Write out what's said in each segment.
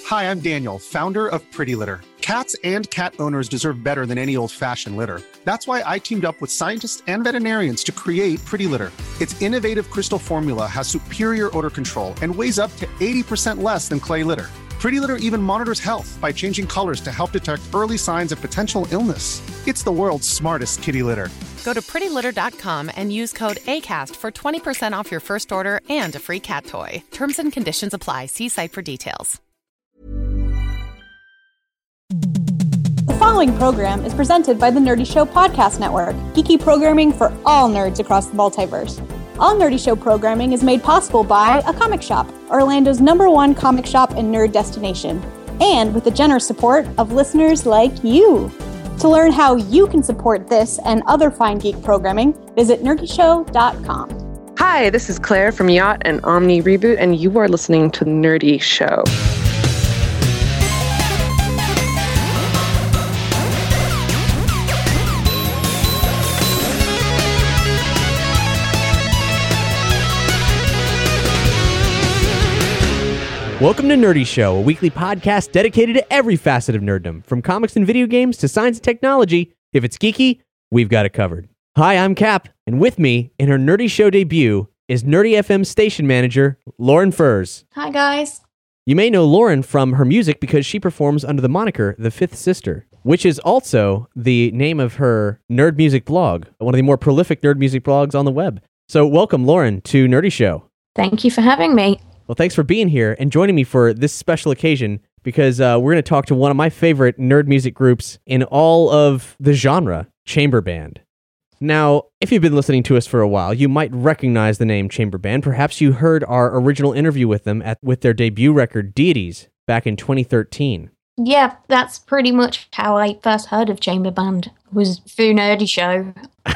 Hi, I'm Daniel, founder of Pretty Litter. Cats and cat owners deserve better than any old-fashioned litter. That's why I teamed up with scientists and veterinarians to create Pretty Litter. Its innovative crystal formula has superior odor control and weighs up to 80% less than clay litter. Pretty Litter even monitors health by changing colors to help detect early signs of potential illness. It's the world's smartest kitty litter. Go to prettylitter.com and use code ACAST for 20% off your first order and a free cat toy. Terms and conditions apply. See site for details. The following program is presented by the Nerdy Show Podcast Network, geeky programming for all nerds across the multiverse. All Nerdy Show programming is made possible by A Comic Shop, Orlando's #1 comic shop and nerd destination, and with the generous support of listeners like you. To learn how you can support this and other fine geek programming, visit nerdyshow.com. Hi, this is Claire from Yacht and Omni Reboot, and you are listening to Nerdy Show. Welcome to Nerdy Show, a weekly podcast dedicated to every facet of nerddom, from comics and video games to science and technology. If it's geeky, we've got it covered. Hi, I'm Cap, and with me in her Nerdy Show debut is Nerdy FM station manager, Lauren Furs. Hi, guys. You may know Lauren from her music because she performs under the moniker The Fifth Sister, which is also the name of her nerd music blog, one of the more prolific nerd music blogs on the web. So welcome, Lauren, to Nerdy Show. Thank you for having me. Well, thanks for being here and joining me for this special occasion because we're going to talk to one of my favorite nerd music groups in all of the genre, Chamber Band. Now, if you've been listening to us for a while, you might recognize the name Chamber Band. Perhaps you heard our original interview with them with their debut record, Deities, back in 2013. Yeah, that's pretty much how I first heard of Chamber Band, was through Nerdy Show.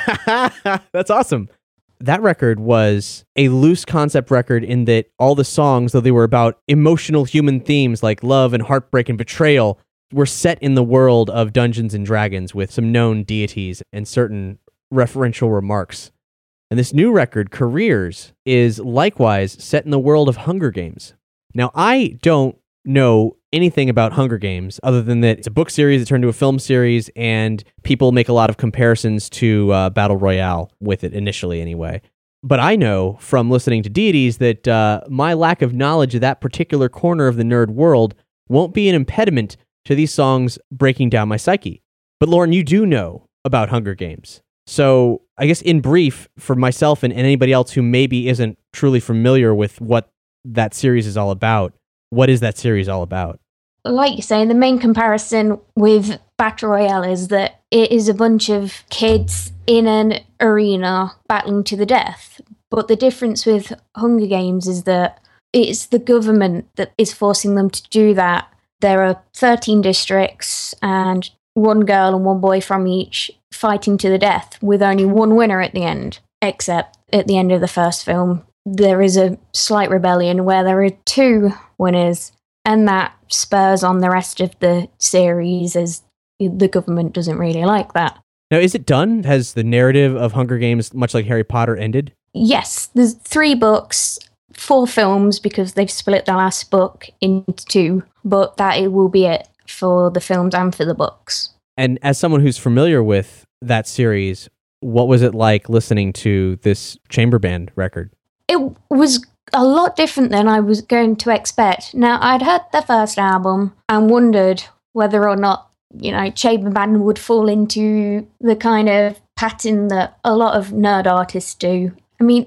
That's awesome. That record was a loose concept record in that all the songs, though they were about emotional human themes like love and heartbreak and betrayal, were set in the world of Dungeons and Dragons with some known deities and certain referential remarks. And this new record, Careers, is likewise set in the world of Hunger Games. Now, I don't know anything about Hunger Games other than that it's a book series that turned into a film series, and people make a lot of comparisons to Battle Royale with it initially anyway. But I know from listening to Deities that my lack of knowledge of that particular corner of the nerd world won't be an impediment to these songs breaking down my psyche. But Lauren, you do know about Hunger Games. So I guess in brief, for myself and anybody else who maybe isn't truly familiar with what that series is all about, what is that series all about? Like you say, the main comparison with Battle Royale is that it is a bunch of kids in an arena battling to the death. But the difference with Hunger Games is that it's the government that is forcing them to do that. There are 13 districts and one girl and one boy from each fighting to the death with only one winner at the end. Except at the end of the first film, there is a slight rebellion where there are two winners, and that spurs on the rest of the series as the government doesn't really like that. Now, is it done? Has the narrative of Hunger Games, much like Harry Potter, ended? Yes, there's 3 books, 4 films because they've split the last book into 2, but that it will be it for the films and for the books. And as someone who's familiar with that series, what was it like listening to this Chamber Band record? It was a lot different than I was going to expect. Now, I'd heard the first album and wondered whether or not, Chamber Band would fall into the kind of pattern that a lot of nerd artists do. I mean,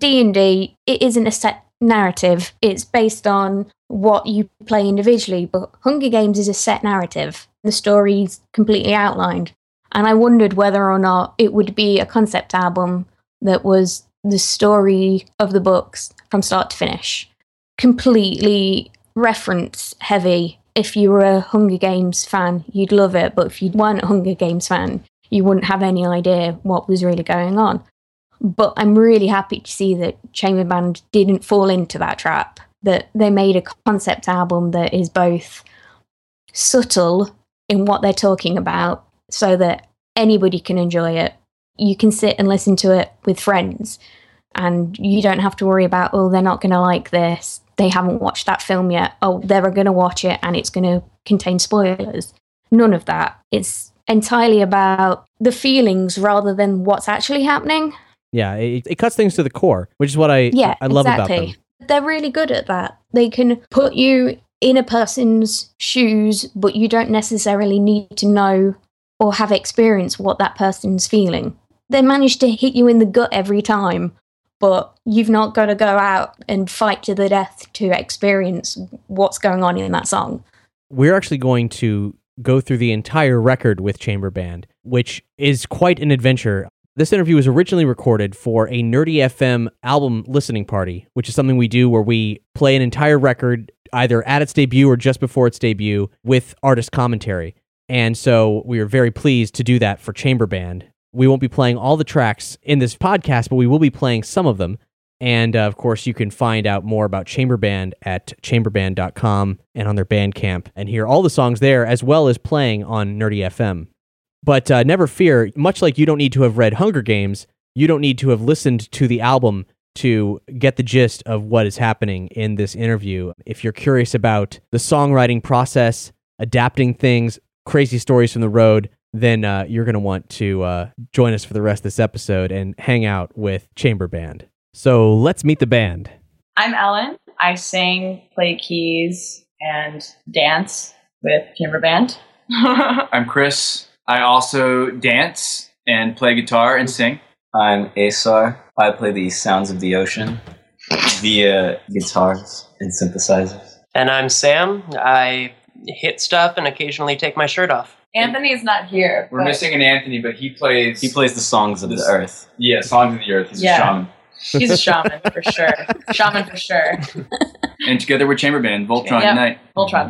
D&D, it isn't a set narrative. It's based on what you play individually, but Hunger Games is a set narrative. The story's completely outlined. And I wondered whether or not it would be a concept album that was the story of the books from start to finish. Completely reference heavy. If you were a Hunger Games fan, you'd love it. But if you weren't a Hunger Games fan, you wouldn't have any idea what was really going on. But I'm really happy to see that Chamber Band didn't fall into that trap. That they made a concept album that is both subtle in what they're talking about so that anybody can enjoy it. You can sit and listen to it with friends and you don't have to worry about, oh, they're not going to like this. they haven't watched that film yet. Oh, they're going to watch it and it's going to contain spoilers. None of that. It's entirely about the feelings rather than what's actually happening. Yeah, it cuts things to the core, which is what I love about them. They're really good at that. They can put you in a person's shoes, but you don't necessarily need to know or have experienced what that person's feeling. They manage to hit you in the gut every time, but you've not got to go out and fight to the death to experience what's going on in that song. We're actually going to go through the entire record with Chamber Band, which is quite an adventure. This interview was originally recorded for a Nerdy FM album listening party, which is something we do where we play an entire record either at its debut or just before its debut with artist commentary. And so we are very pleased to do that for Chamber Band. We won't be playing all the tracks in this podcast, but we will be playing some of them. And of course, you can find out more about Chamber Band at chamberband.com and on their Bandcamp and hear all the songs there as well as playing on Nerdy FM. But never fear, much like you don't need to have read Hunger Games, you don't need to have listened to the album to get the gist of what is happening in this interview. If you're curious about the songwriting process, adapting things, crazy stories from the road, then you're going to want to join us for the rest of this episode and hang out with Chamber Band. So let's meet the band. I'm Ellen. I sing, play keys, and dance with Chamber Band. I'm Chris. I also dance and play guitar and sing. I'm Asar. I play the sounds of the ocean via guitars and synthesizers. And I'm Sam. I hit stuff and occasionally take my shirt off. Anthony's not here. We're missing an Anthony, but he plays the songs of the earth. Yeah, songs of the earth. He's a shaman. He's a shaman for sure. Shaman for sure. And together we're Chamber Band, Voltron Unite. Voltron.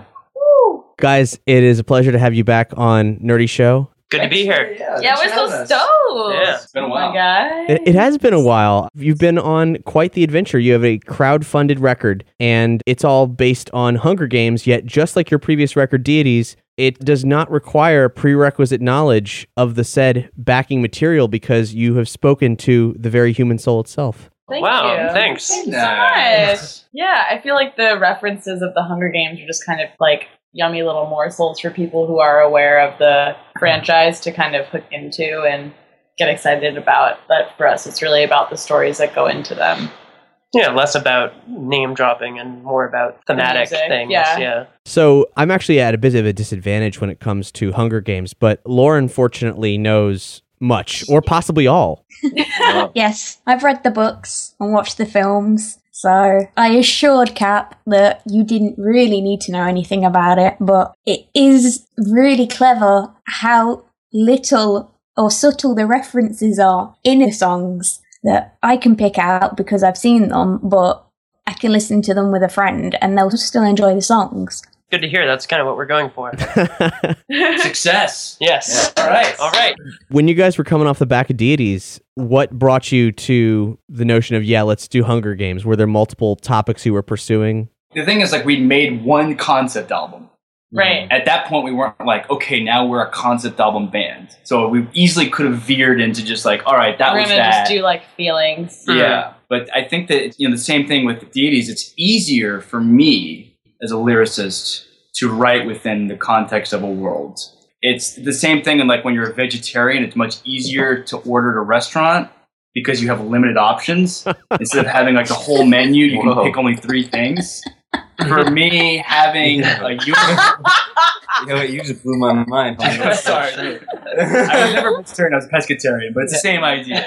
Guys, it is a pleasure to have you back on Nerdy Show. Good to be here. Yeah, we're so stoked. Yeah. It's been a while. Oh my God. It has been a while. You've been on quite the adventure. You have a crowd-funded record, and it's all based on Hunger Games, yet just like your previous record, Deities, it does not require prerequisite knowledge of the said backing material because you have spoken to the very human soul itself. Thank Wow, you. thanks. Thank you so much. Yeah, I feel like the references of the Hunger Games are just kind of like yummy little morsels for people who are aware of the franchise to kind of hook into and get excited about. But for us, it's really about the stories that go into them. Yeah, less about name dropping and more about thematic music, things. yeah. So I'm actually at a bit of a disadvantage when it comes to Hunger Games, but Lauren fortunately knows much, or possibly all. Yes, I've read the books and watched the films. So I assured Cap that you didn't really need to know anything about it, but it is really clever how little or subtle the references are in the songs that I can pick out because I've seen them, but I can listen to them with a friend and they'll still enjoy the songs. Good to hear. That's kind of what we're going for. Success. Yes. Yeah. All right. When you guys were coming off the back of Deities, what brought you to the notion of, let's do Hunger Games? Were there multiple topics you were pursuing? The thing is, like, we made one concept album. Right. At that point, we weren't like, okay, now we're a concept album band. So we easily could have veered into just like, all right, that We're was gonna that. just do like feelings. Yeah. But I think that, the same thing with the Deities, it's easier for me as a lyricist to write within the context of a world. It's the same thing in like when you're a vegetarian, it's much easier to order at a restaurant because you have limited options. Instead of having like the whole menu, you can pick only 3 things. For me, having a You just blew my mind. Sorry. I was never vegetarian, I was pescatarian, but it's the same idea.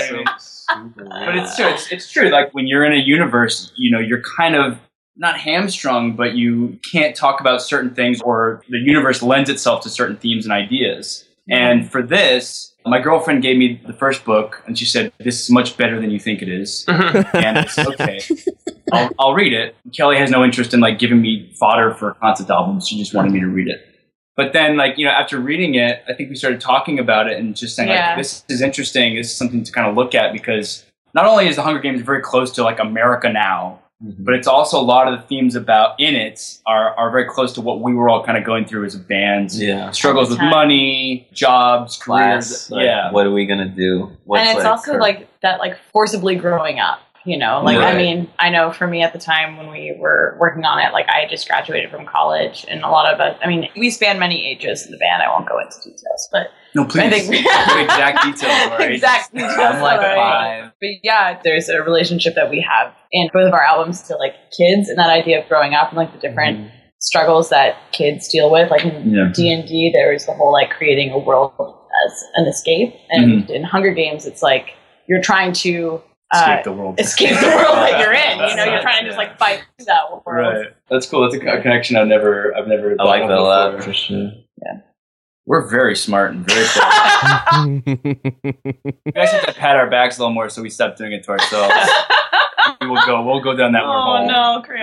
But it's true. It's true. Like when you're in a universe, you're kind of not hamstrung, but you can't talk about certain things, or the universe lends itself to certain themes and ideas. And for this, my girlfriend gave me the first book, and she said, "This is much better than you think it is." And it's okay. I'll read it. Kelly has no interest in like giving me fodder for concept albums. She just wanted me to read it. But then, like, after reading it, I think we started talking about it and just saying, like, this is interesting. This is something to kind of look at because not only is the Hunger Games very close to like America now, but it's also a lot of the themes in it are very close to what we were all kind of going through as a band. Yeah. Struggles with money, jobs, careers. What are we going to do? And it's also like that, like forcibly growing up. You know, like, Right. I mean, I know for me at the time when we were working on it, like I had just graduated from college, and a lot of us, I mean, we span many ages in the band. I won't go into details, but No, please. I think Give exact details. Right? exact details. I'm like already. 5. But yeah, there's a relationship that we have in both of our albums to like kids, and that idea of growing up and like the different struggles that kids deal with. Like in D&D, there was the whole like creating a world as an escape, and in Hunger Games, it's like you're trying to Escape the world. Escape the world that you're in. You know, you're trying to just like fight through that world. Right. That's cool. That's a connection I've never. I like that a lot, for sure. We're very smart and very clever. We guys have to pat our backs a little more, so we stop doing it to ourselves. We'll go down that wormhole. Oh no, Chris.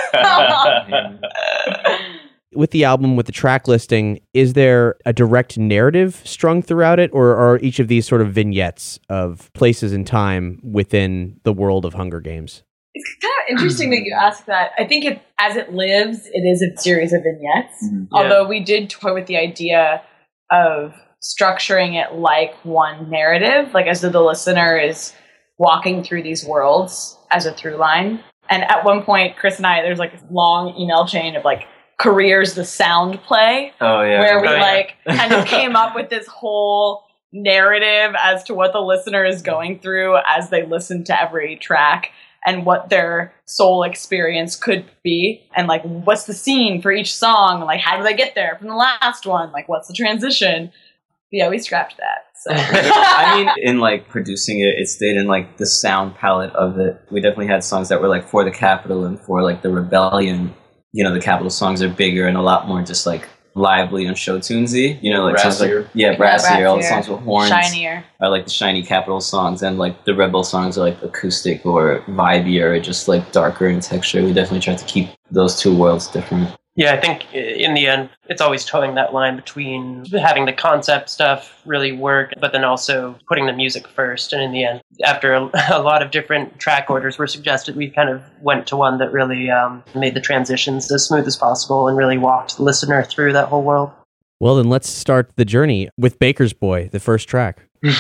With the album, with the track listing, is there a direct narrative strung throughout it, or are each of these sort of vignettes of places and time within the world of Hunger Games? It's kind of interesting that you ask that. I think as it lives, it is a series of vignettes. Although we did toy with the idea of structuring it like one narrative, like as though the listener is walking through these worlds as a through line. And at one point, Chris and I, there's like a long email chain of like Careers the Sound play, where we kind of came up with this whole narrative as to what the listener is going through as they listen to every track and what their soul experience could be, and like what's the scene for each song, like how do they get there from the last one, like what's the transition. Yeah, we scrapped that. So. I mean, in like producing it, it stayed in like the sound palette of it. We definitely had songs that were like for the Capitol and for like the Rebellion. You know, the Capitol songs are bigger and a lot more just like lively and show tunesy. You know, like songs like brassier. All the songs with horns shinier. Are like the shiny Capitol songs, and like the Rebel songs are like acoustic or vibey or just like darker in texture. We definitely tried to keep those two worlds different. Yeah, I think in the end, it's always towing that line between having the concept stuff really work, but then also putting the music first. And in the end, after a lot of different track orders were suggested, we kind of went to one that really made the transitions as smooth as possible and really walked the listener through that whole world. Well, then let's start the journey with Baker's Boy, the first track. Woo!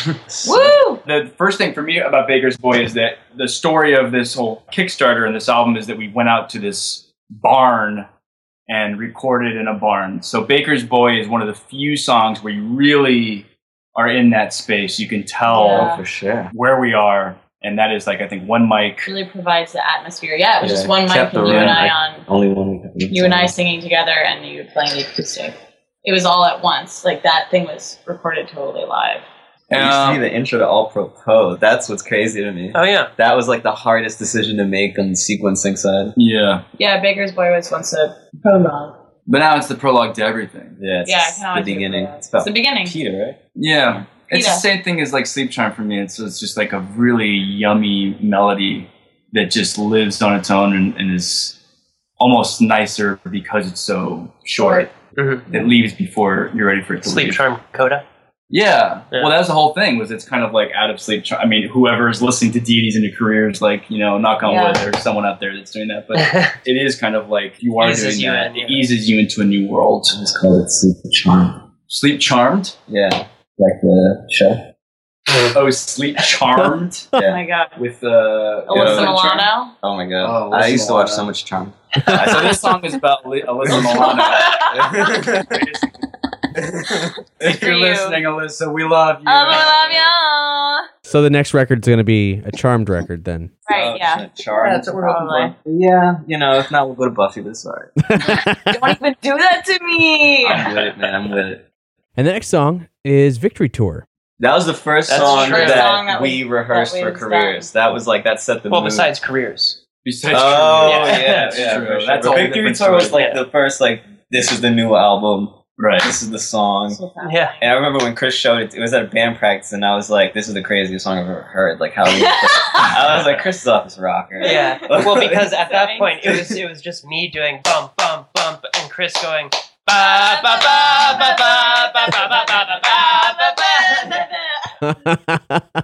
The first thing for me about Baker's Boy is that the story of this whole Kickstarter and this album is that we went out to this barn and recorded in a barn. So Baker's Boy is one of the few songs where you really are in that space. You can tell for sure where we are, and that is like I think one mic really provides the atmosphere. Yeah, it was just one mic and you and I on. Only one. You and I singing together, and you playing the acoustic. It was all at once. Like that thing was recorded totally live. You see the intro to All Pro Pro. That's what's crazy to me. Oh, yeah. That was like the hardest decision to make on the sequencing side. Yeah. Yeah, Baker's Boy was once a prologue. But now it's the prologue to everything. Yeah, it's the beginning. It's the beginning. Peter, right? Yeah. It's Peter. the same thing as like Sleep Charm for me. It's just like a really yummy melody that just lives on its own and is almost nicer because it's so short. Mm-hmm. It leaves before you're ready for it to Sleep leave. Charm Coda. Yeah. Well, that was the whole thing. Was it's kind of like out of Sleep Charm. I mean, whoever's listening to Deities into Careers, like knock on wood, there's someone out there that's doing that. But it is kind of like you are Eases doing you that. in, It eases you into a new world. It's called Sleep Charm. Sleep Charmed. Yeah, like the show. Oh, Sleep Charmed. Oh my god. With Alyssa Milano. Oh my god. Oh, I used to watch Milano. so much Charm. So this song is about Alyssa Milano. If you're listening, Alyssa, we love you. I love you. So the next record's going to be a Charmed record then. Right, yeah. Charmed. That's what we're hoping for. Yeah, if not, we'll go to Buffy this sorry. Don't even do that to me. I'm with it, man. I'm with it. And the next song is Victory Tour. That was the first That's song true. that we rehearsed for Careers. That was like, that set the mood. Well, besides Careers. Besides Oh, Careers. yeah, That's yeah. true. For sure. That's But all Victory different Tour was story. like the first, like, this is the new album. Right. This is the song. Yeah. And I remember when Chris showed it, it was at a band practice, and I was like, this is the craziest song I've ever heard. Like, how I was like, Chris is off his rocker. Yeah. Well, because at that point, it was just me doing bump, bump, bump, and Chris going ba ba ba ba ba ba ba ba ba ba ba ba ba. That's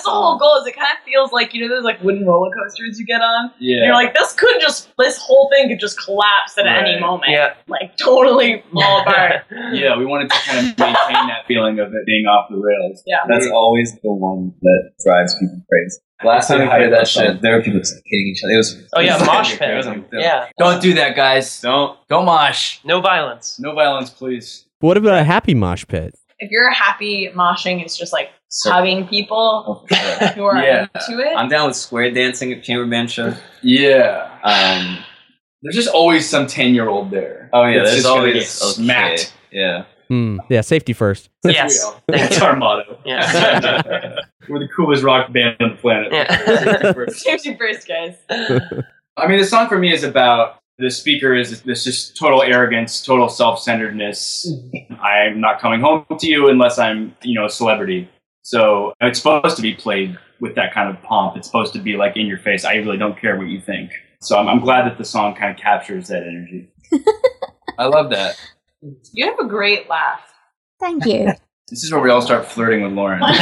the whole goal. Is it kind of feels like, you know, those like wooden roller coasters you get on. Yeah. And you're like, this whole thing could just collapse at any moment. Yeah. Like totally fall apart. Yeah, we wanted to kind of maintain that feeling of it being off the rails. Yeah. That's always the one that drives people crazy. Last time we played that shit, there were people just hitting each other. It was mosh pit. It was like, Yeah. Don't do that, guys. Don't mosh. No violence. No violence, please. What about a happy mosh pit? If you're happy moshing, it's just like hugging people who are into it. I'm down with square dancing at chamber band shows. Yeah. There's just always some 10-year-old there. Oh yeah, that's there's just gonna always get smacked. Yeah. Yeah, safety first. Yes. That's our motto. Yeah. We're the coolest rock band on the planet. Yeah. Safety first, guys. I mean, the song for me is about the speaker is this just total arrogance, total self-centeredness. I'm not coming home to you unless I'm, a celebrity. So it's supposed to be played with that kind of pomp. It's supposed to be like in your face. I really don't care what you think. So I'm glad that the song kind of captures that energy. I love that. You have a great laugh. Thank you. This is where we all start flirting with Lauren. More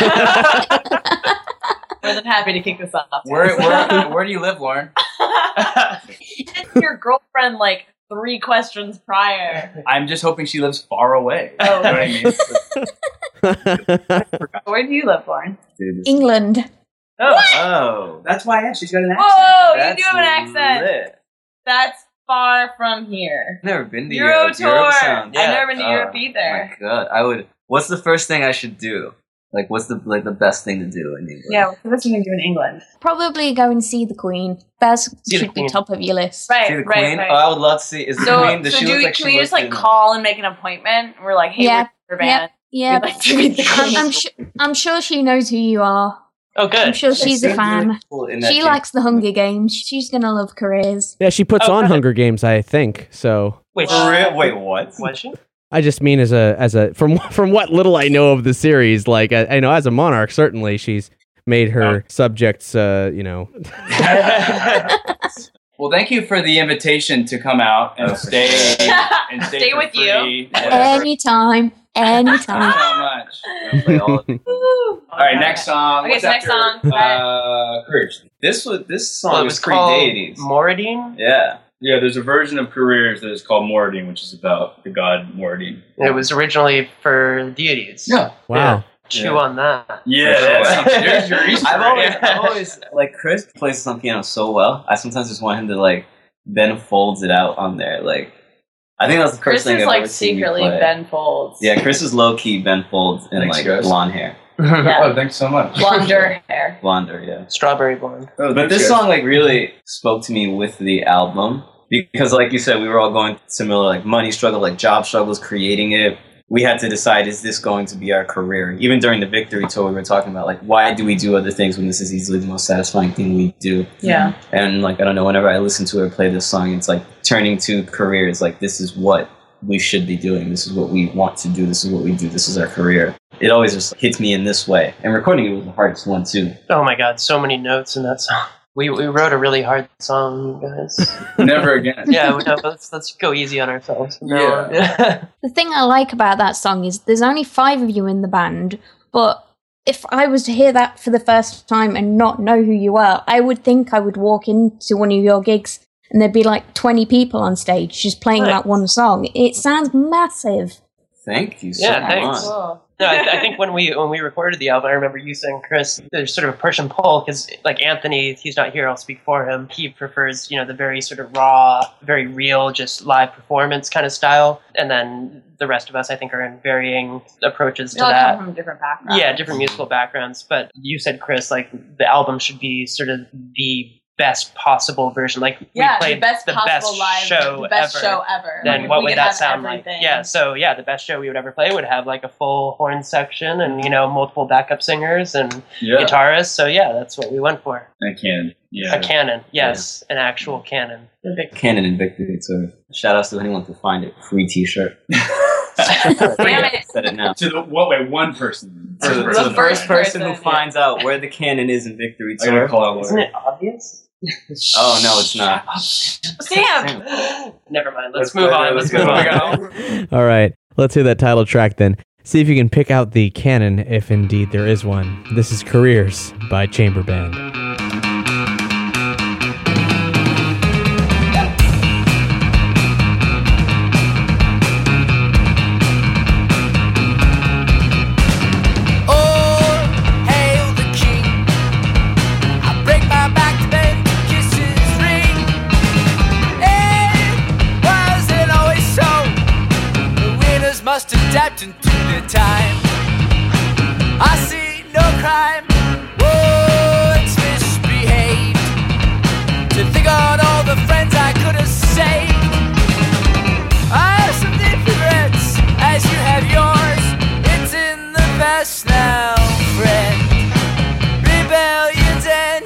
than happy to kick this off. Where do you live, Lauren? It's your girlfriend like 3 questions prior. I'm just hoping she lives far away. Oh. You know what I mean? Where do you live, Lauren? England. Oh, that's why she's got an accent. Whoa, That's you do have an accent. lit. That's far from here. I've never been to Euro Europe. tour. Europe sounds- I've never been to Europe Oh, either. My God, I would. What's the first thing I should do? Like, what's the best thing to do in England? Yeah, what's the best thing to do in England? Probably go and see the Queen. That should be top of your list. Right, See the right, Queen? right. Oh, I would love to see. Is the Queen? Does she look like can she we just looked like in- call and make an appointment? We're like, hey, Yeah, we're your band. Yeah, We'd like to meet the Queen. I'm sure she knows who you are. Oh, good. I'm sure she's a seems fan. really cool in that She game. likes the Hunger Games. She's gonna love careers. Yeah, she puts on Hunger Games, I think. So Wait, For real? Wait, what? was she? I just mean as a from what little I know of the series, like I know as a monarch, certainly she's made her subjects, Well, thank you for the invitation to come out and stay Stay for with you. free, whatever. Anytime. Thank you so much. Play all of it. Woo. All right, next song. Okay, What's so next after, song. Courage. This song Well, it was was called pre-80s. Moradine. Yeah. Yeah, there's a version of Careers that is called Moradine, which is about the god Moradine. It was originally for deities. Yeah. wow. Chew on that. Yeah, there's your Easter egg. I've always like Chris plays some piano so well. I sometimes just want him to like Ben Folds it out on there. Like I think that's the Chris first thing is I've like ever seen you secretly play. Ben Folds. Yeah, Chris is low key Ben Folds and Thanks, like guys. blonde hair, Yeah. Oh, thanks so much. Blonder hair. blonder. Yeah. Strawberry blonde. Oh, But this song like really spoke to me with the album because like you said, we were all going similar like money struggle, like job struggles, creating it. We had to decide, is this going to be our career? Even during the Victory Tour, we were talking about like, why do we do other things when this is easily the most satisfying thing we do? Yeah. And like, I don't know, whenever I listen to it or play this song, it's like turning to careers. Like, this is what we should be doing. This is what we want to do. This is what we do. This is our career. It always just hits me in this way. And recording it was the hardest one too. Oh my God, so many notes in that song. We wrote a really hard song, you guys. Never again. Yeah, let's go easy on ourselves. No. The thing I like about that song is there's only 5 of you in the band, but if I was to hear that for the first time and not know who you are, I would think I would walk into one of your gigs and there'd be like 20 people on stage just playing Nice. that one song. It sounds massive. Thank you so Yeah, much. thanks. Cool. No, I think when we recorded the album, I remember you saying, Chris, there's sort of a push and pull because, like Anthony, he's not here. I'll speak for him. He prefers, the very sort of raw, very real, just live performance kind of style, and then the rest of us, I think, are in varying approaches We to all that. come from different backgrounds. Yeah, different musical backgrounds. But you said, Chris, like the album should be sort of the best possible version. Like Yeah, we played the best possible live, show the best ever. show ever. Then Like, what we would could that have sound everything. like? Yeah, so the best show we would ever play would have like a full horn section and multiple backup singers and guitarists. So yeah, that's what we went for. A canon. Yeah. A canon, yes, an actual canon. Canon and Victory Tour. Shout outs to anyone to find it. Free t-shirt. Damn it. Said it now. To the one person. To the first person who finds out where the canon is in Victory I gotta Tour. call out Isn't Lauren. it obvious? Oh no, it's not. Sam! Never mind. Let's move on. Let's move on. All right, let's hear that title track then. See if you can pick out the canon, if indeed there is one. This is Careers by Chamber Band. Must adapt into the time. I see no crime. Once misbehaved. To think on all the friends I could have saved. I have some deep regrets, as you have yours. It's in the past now, friend. Rebellion's end.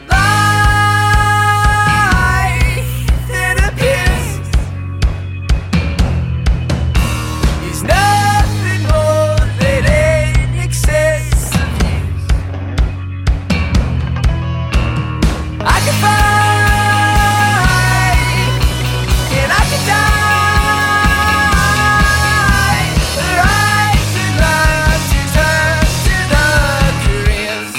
Life, it appears, is nothing more than an excess of use. I can fight, and I can die. The right to love to turn to the careers.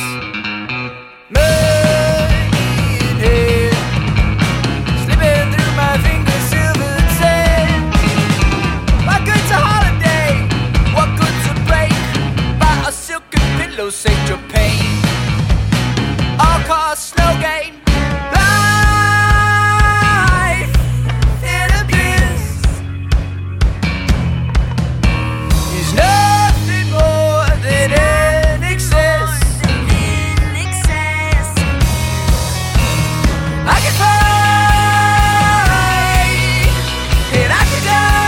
Money in hand, slipping through my fingers, silver sand. What good's a holiday? What good's a break? Buy a silken pillow, save your pain. All costs, no gain. Life, it appears, is nothing more than an excess. I can fight, and I can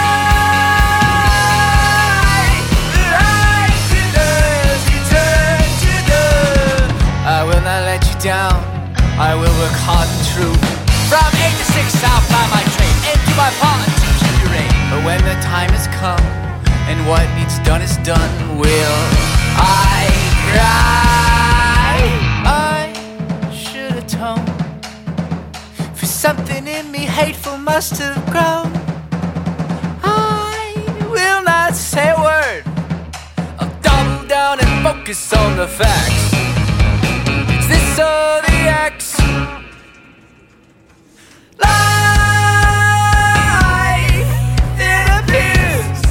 die. The right to love to turn to the. I will not let you down. I will work hard and true. From 8 to 6, I'll ply my trade and do my part to keep you right. But when the time has come and what needs done is done, will I cry? I should atone for something in me hateful must have grown. I will not say a word. I'll double down and focus on the facts. Is this or the X? Life, it appears,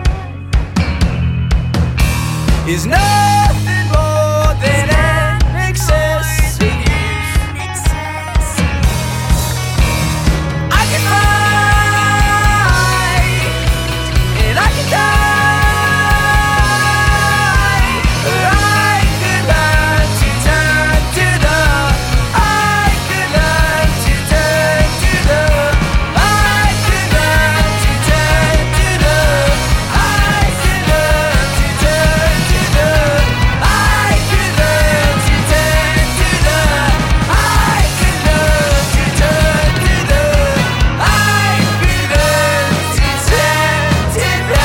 is nothing more than an excess of use. I can fight, and I can die. I could learn to turn to the. I could learn to turn to the. I could learn to turn to the. I could learn to turn to the. I could learn to turn to the. I could learn to turn to the. I could learn to turn to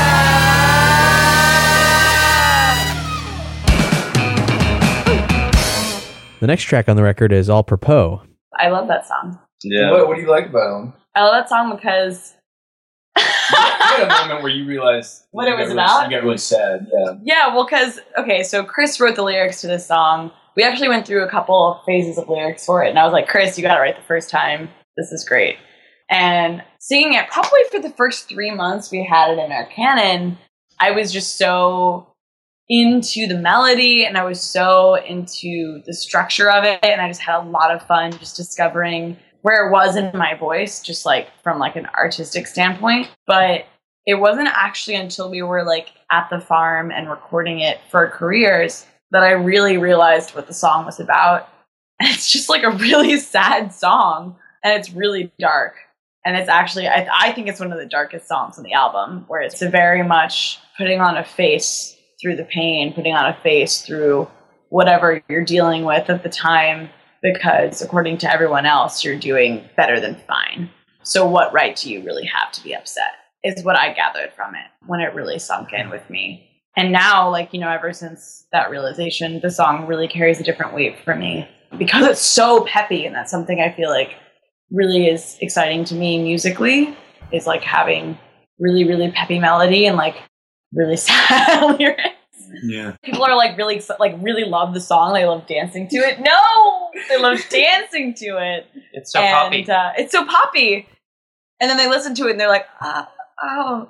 The next track on the record is All Propos. I love that song. Yeah. What do you like about him? I love that song because You had a moment where you realized what it was about. You got really sad. Yeah. Yeah, well, because, okay, so Chris wrote the lyrics to this song. We actually went through a couple of phases of lyrics for it, and I was like, Chris, you got it right the first time. This is great. And singing it probably for the first 3 months we had it in our canon, I was just so into the melody, and I was so into the structure of it, and I just had a lot of fun just discovering where it was in my voice, just like from like an artistic standpoint. But it wasn't actually until we were like at the farm and recording it for Careers that I really realized what the song was about. And it's just like a really sad song, and it's really dark. And it's actually, I think it's one of the darkest songs on the album, where it's a very much putting on a face through the pain, putting on a face through whatever you're dealing with at the time, because according to everyone else, you're doing better than fine. So what right do you really have to be upset, is what I gathered from it when it really sunk in with me. And now, like, you know, ever since that realization, the song really carries a different weight for me because it's so peppy, and that's something I feel like really is exciting to me musically, is like having really, really peppy melody and like really sad lyrics. Yeah. People are like really love the song. They love dancing to it. No, they love dancing to it. It's so poppy. It's so poppy. And then they listen to it and they're like, oh.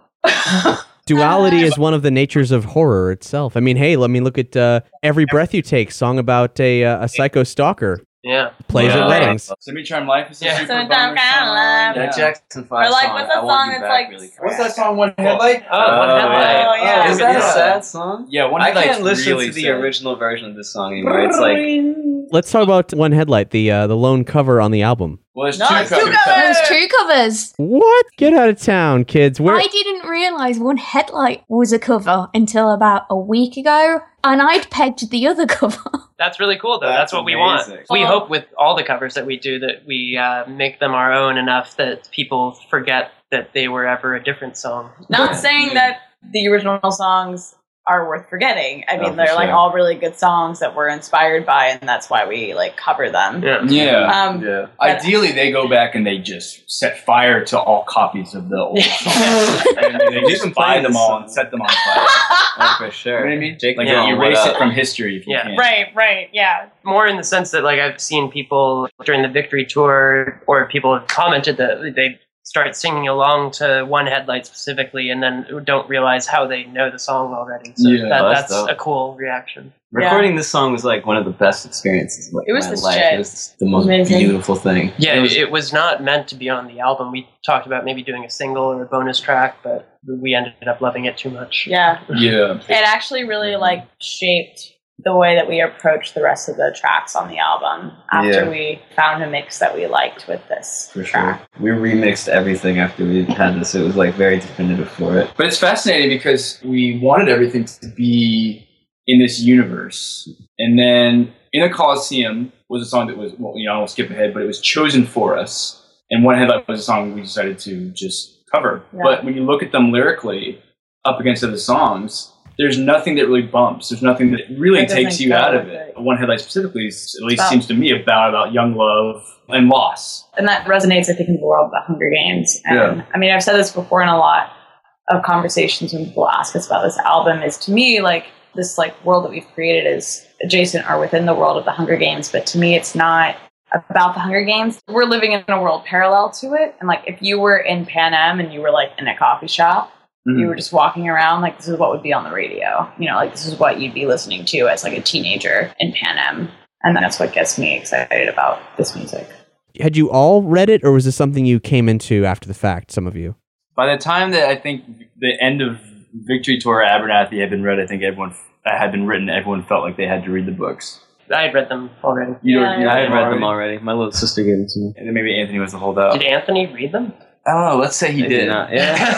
Duality is one of the natures of horror itself. I mean, hey, let me look at Every Breath You Take, song about a psycho stalker. Yeah. Plays at weddings. Semi-Charmed Life is a super Semi-Charmed bummer song. Life. That Jackson 5 Or like, song, what's that I Want song You that's Back like... really quick. What's that song, One Headlight? One Headlight. Oh, yeah. Is that a sad song? Yeah, One I Headlight's can't listen really to the sad. original version of this song anymore. It's like... Let's talk about One Headlight, the lone cover on the album. Well, there's No, two it's two covers. covers. There's 2 covers. What? Get out of town, kids. Where? I didn't realise One Headlight was a cover until about a week ago, and I'd pegged the other cover. That's really cool, though. That's That's what we amazing. want. We hope with all the covers that we do that we make them our own enough that people forget that they were ever a different song. Not saying that the original songs are worth forgetting. I mean, for they're like sure. all really good songs that we're inspired by, and that's why we like cover them. Yeah. Yeah. Yeah. Ideally, they go back and they just set fire to all copies of the old songs. And they You just can buy play them this all song. and set them on fire. Oh, for sure. You know what I mean? Jake Like, Brown, you what erase up? it from history if you Yeah. can. Right, yeah. More in the sense that, like, I've seen people during the Victory Tour, or people have commented that they start singing along to One Headlight specifically, and then don't realize how they know the song already. So Yeah, that's that's dope. a cool reaction. Recording this song was like one of the best experiences of like, It was my the life. shit. It was the most Amazing. beautiful thing. Yeah, it was not meant to be on the album. We talked about maybe doing a single or a bonus track, but we ended up loving it too much. Yeah. Yeah. It actually really like shaped the way that we approached the rest of the tracks on the album after Yeah. we found a mix that we liked with this For track. sure. We remixed everything after we had this. It was like very definitive for it. But it's fascinating because we wanted everything to be in this universe. And then In a Coliseum was a song that was, well, I won't skip ahead, but it was chosen for us. And One Headlight was a song we decided to just cover. Yeah. But when you look at them lyrically up against other songs, there's nothing that really bumps. There's nothing that really It doesn't takes you go out of with it. it. One Headlight specifically, at least About- seems to me, about young love and loss. And that resonates, I think, in the world of the Hunger Games. And Yeah. I mean, I've said this before in a lot of conversations when people ask us about this album, is to me, like, this like world that we've created is adjacent or within the world of the Hunger Games. But to me, it's not about the Hunger Games. We're living in a world parallel to it. And like, if you were in Pan Am and you were like in a coffee shop, you were just walking around, like, this is what would be on the radio. You know, like, this is what you'd be listening to as like a teenager in Pan Am. And that's what gets me excited about this music. Had you all read it, or was this something you came into after the fact, some of you? By the time that I think the end of Victory Tour Abernathy had been read, I think everyone had been written. Everyone felt like they had to read the books. I had read them already. I had read them already. My little sister gave them to me. And then maybe Anthony was the holdout. Did Anthony read them? I don't know. Let's say he Maybe did. not.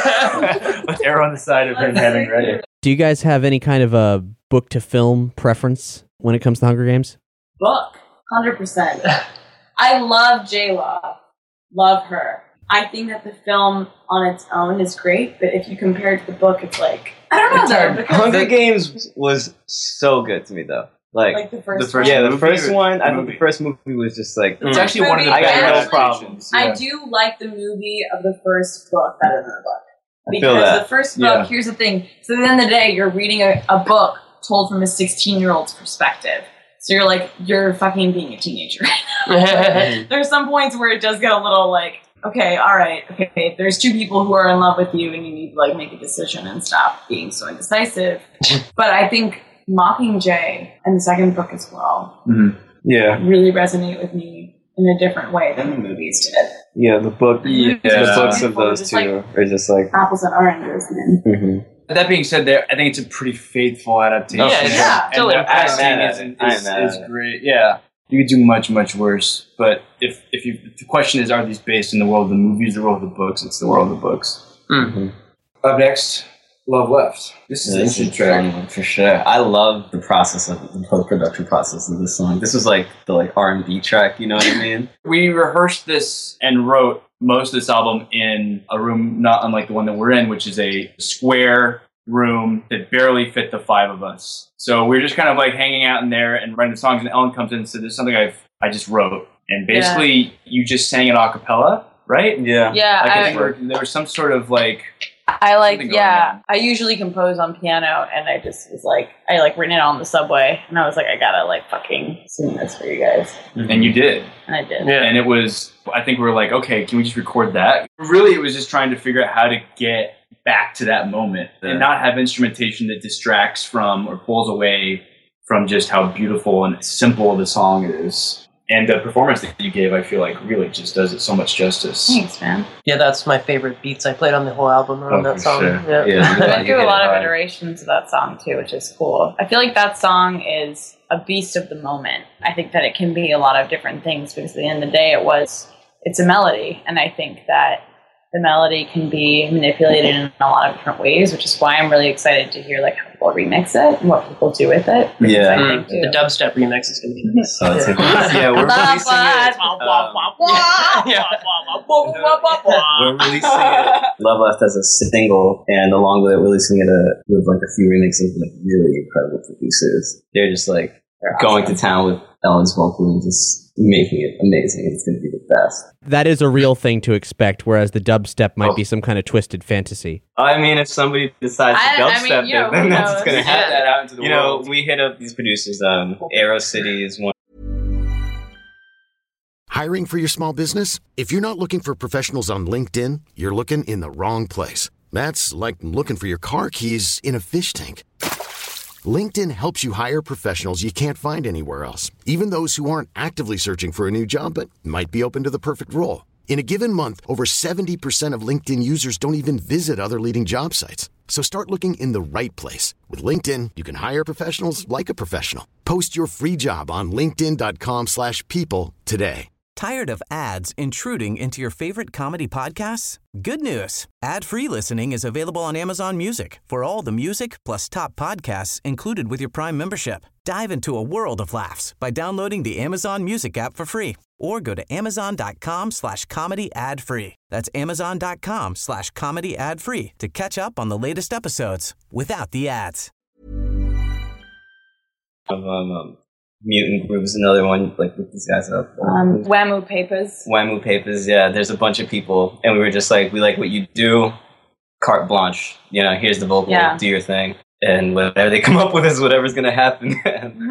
Yeah. Let's err on the side of him having read it. Do you guys have any kind of a book to film preference when it comes to Hunger Games? Book, 100%. I love J-Law. Love her. I think that the film on its own is great, but if you compare it to the book, it's like, I don't know though, because Hunger Games was so good to me though. like the first one. Yeah, the movie first or one. I think movie? the first movie was just like. It's actually one of the I got better no Actually, problems. I do like the movie of the first book better than the book. I feel Because that. the first book, Yeah. here's the thing. So at the end of the day, you're reading a book told from a 16-year-old's perspective. So you're like, you're fucking being a teenager right now. There's some points where it does get a little like, okay, all right, okay, there's two people who are in love with you and you need to like make a decision and stop being so indecisive. But I think Mockingjay and the second book as well Yeah, really resonate with me in a different way than the movies did. yeah. The book. Yeah. The books of those Just two are just like. Apples and oranges, man. Mhm. That being said, I think it's a pretty faithful adaptation. Yeah, yeah. And Still the impressive. acting I am mad is at it. great. Yeah. You could do much, much worse. But if the question is, are these based in the world of the movies, the world of the books? It's the world of the books. Mm. Up next, Love Left. This is an This is interesting track. fun one, for sure. I love the process of the post-production process of this song. This was like the R&B track, you know what I mean? We rehearsed this and wrote most of this album in a room not unlike the one that we're in, which is a square room that barely fit the five of us. So we're just kind of like hanging out in there and writing the songs, and Ellen comes in and said, "There's something I just wrote," and basically you just sang it a cappella, right? Yeah. Yeah, Like there was some sort of like I like, Something going on. I usually compose on piano, and I just was like, I like written it on the subway, and I was like, I gotta like fucking sing this for you guys. And you did. And I did. Yeah. And it was, I think we were like, okay, can we just record that? Really, it was just trying to figure out how to get back to that moment and not have instrumentation that distracts from or pulls away from just how beautiful and simple the song is. And the performance that you gave, I feel like, really just does it so much justice. Thanks, man. Yeah, that's my favorite beats I played on the whole album around that for song. sure. Yeah. I went through a lot of iterations of that song too, which is cool. I feel like that song is a beast of the moment. I think that it can be a lot of different things because at the end of the day, it's a melody, and I think that the melody can be manipulated in a lot of different ways, which is why I'm really excited to hear like how people remix it and what people do with it. Yeah. I think, too. The dubstep remix is going to be nice. Yeah, we're releasing it. We're releasing it. Love Left as a single, and along with it, releasing it with like a few remixes with like really incredible producers. They're just like going to town with Ellen's vocal and just making it amazing. It's going to be the best. That is a real thing to expect, whereas the dubstep might be some kind of twisted fantasy. I mean, if somebody decides to dubstep it, then that's what's going to happen. That out into the world. We hit up these producers. Aero City is one. Hiring for your small business? If you're not looking for professionals on LinkedIn, you're looking in the wrong place. That's like looking for your car keys in a fish tank. LinkedIn helps you hire professionals you can't find anywhere else, even those who aren't actively searching for a new job but might be open to the perfect role. In a given month, over 70% of LinkedIn users don't even visit other leading job sites. So start looking in the right place. With LinkedIn, you can hire professionals like a professional. Post your free job on linkedin.com/people today. Tired of ads intruding into your favorite comedy podcasts? Good news. Ad-free listening is available on Amazon Music for all the music plus top podcasts included with your Prime membership. Dive into a world of laughs by downloading the Amazon Music app for free or go to amazon.com/comedy ad-free. That's amazon.com/comedy ad-free to catch up on the latest episodes without the ads. Mutant Group is another one, like with these guys up. Whammoo Papers. Whammoo Papers, yeah. There's a bunch of people, and we were just like, we like what you do, carte blanche. You know, here's the vocal, do your thing. And whatever they come up with is whatever's going to happen.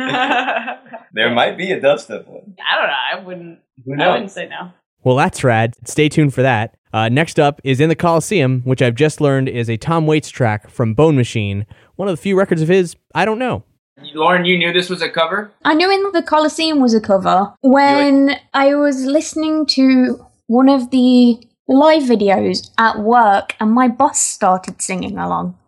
There might be a dubstep one. I don't know. I wouldn't say no. Well, that's rad. Stay tuned for that. Next up is In the Coliseum, which I've just learned is a Tom Waits track from Bone Machine. One of the few records of his I don't know. Lauren, you knew this was a cover? I knew In the Coliseum was a cover when I was listening to one of the live videos at work and my boss started singing along.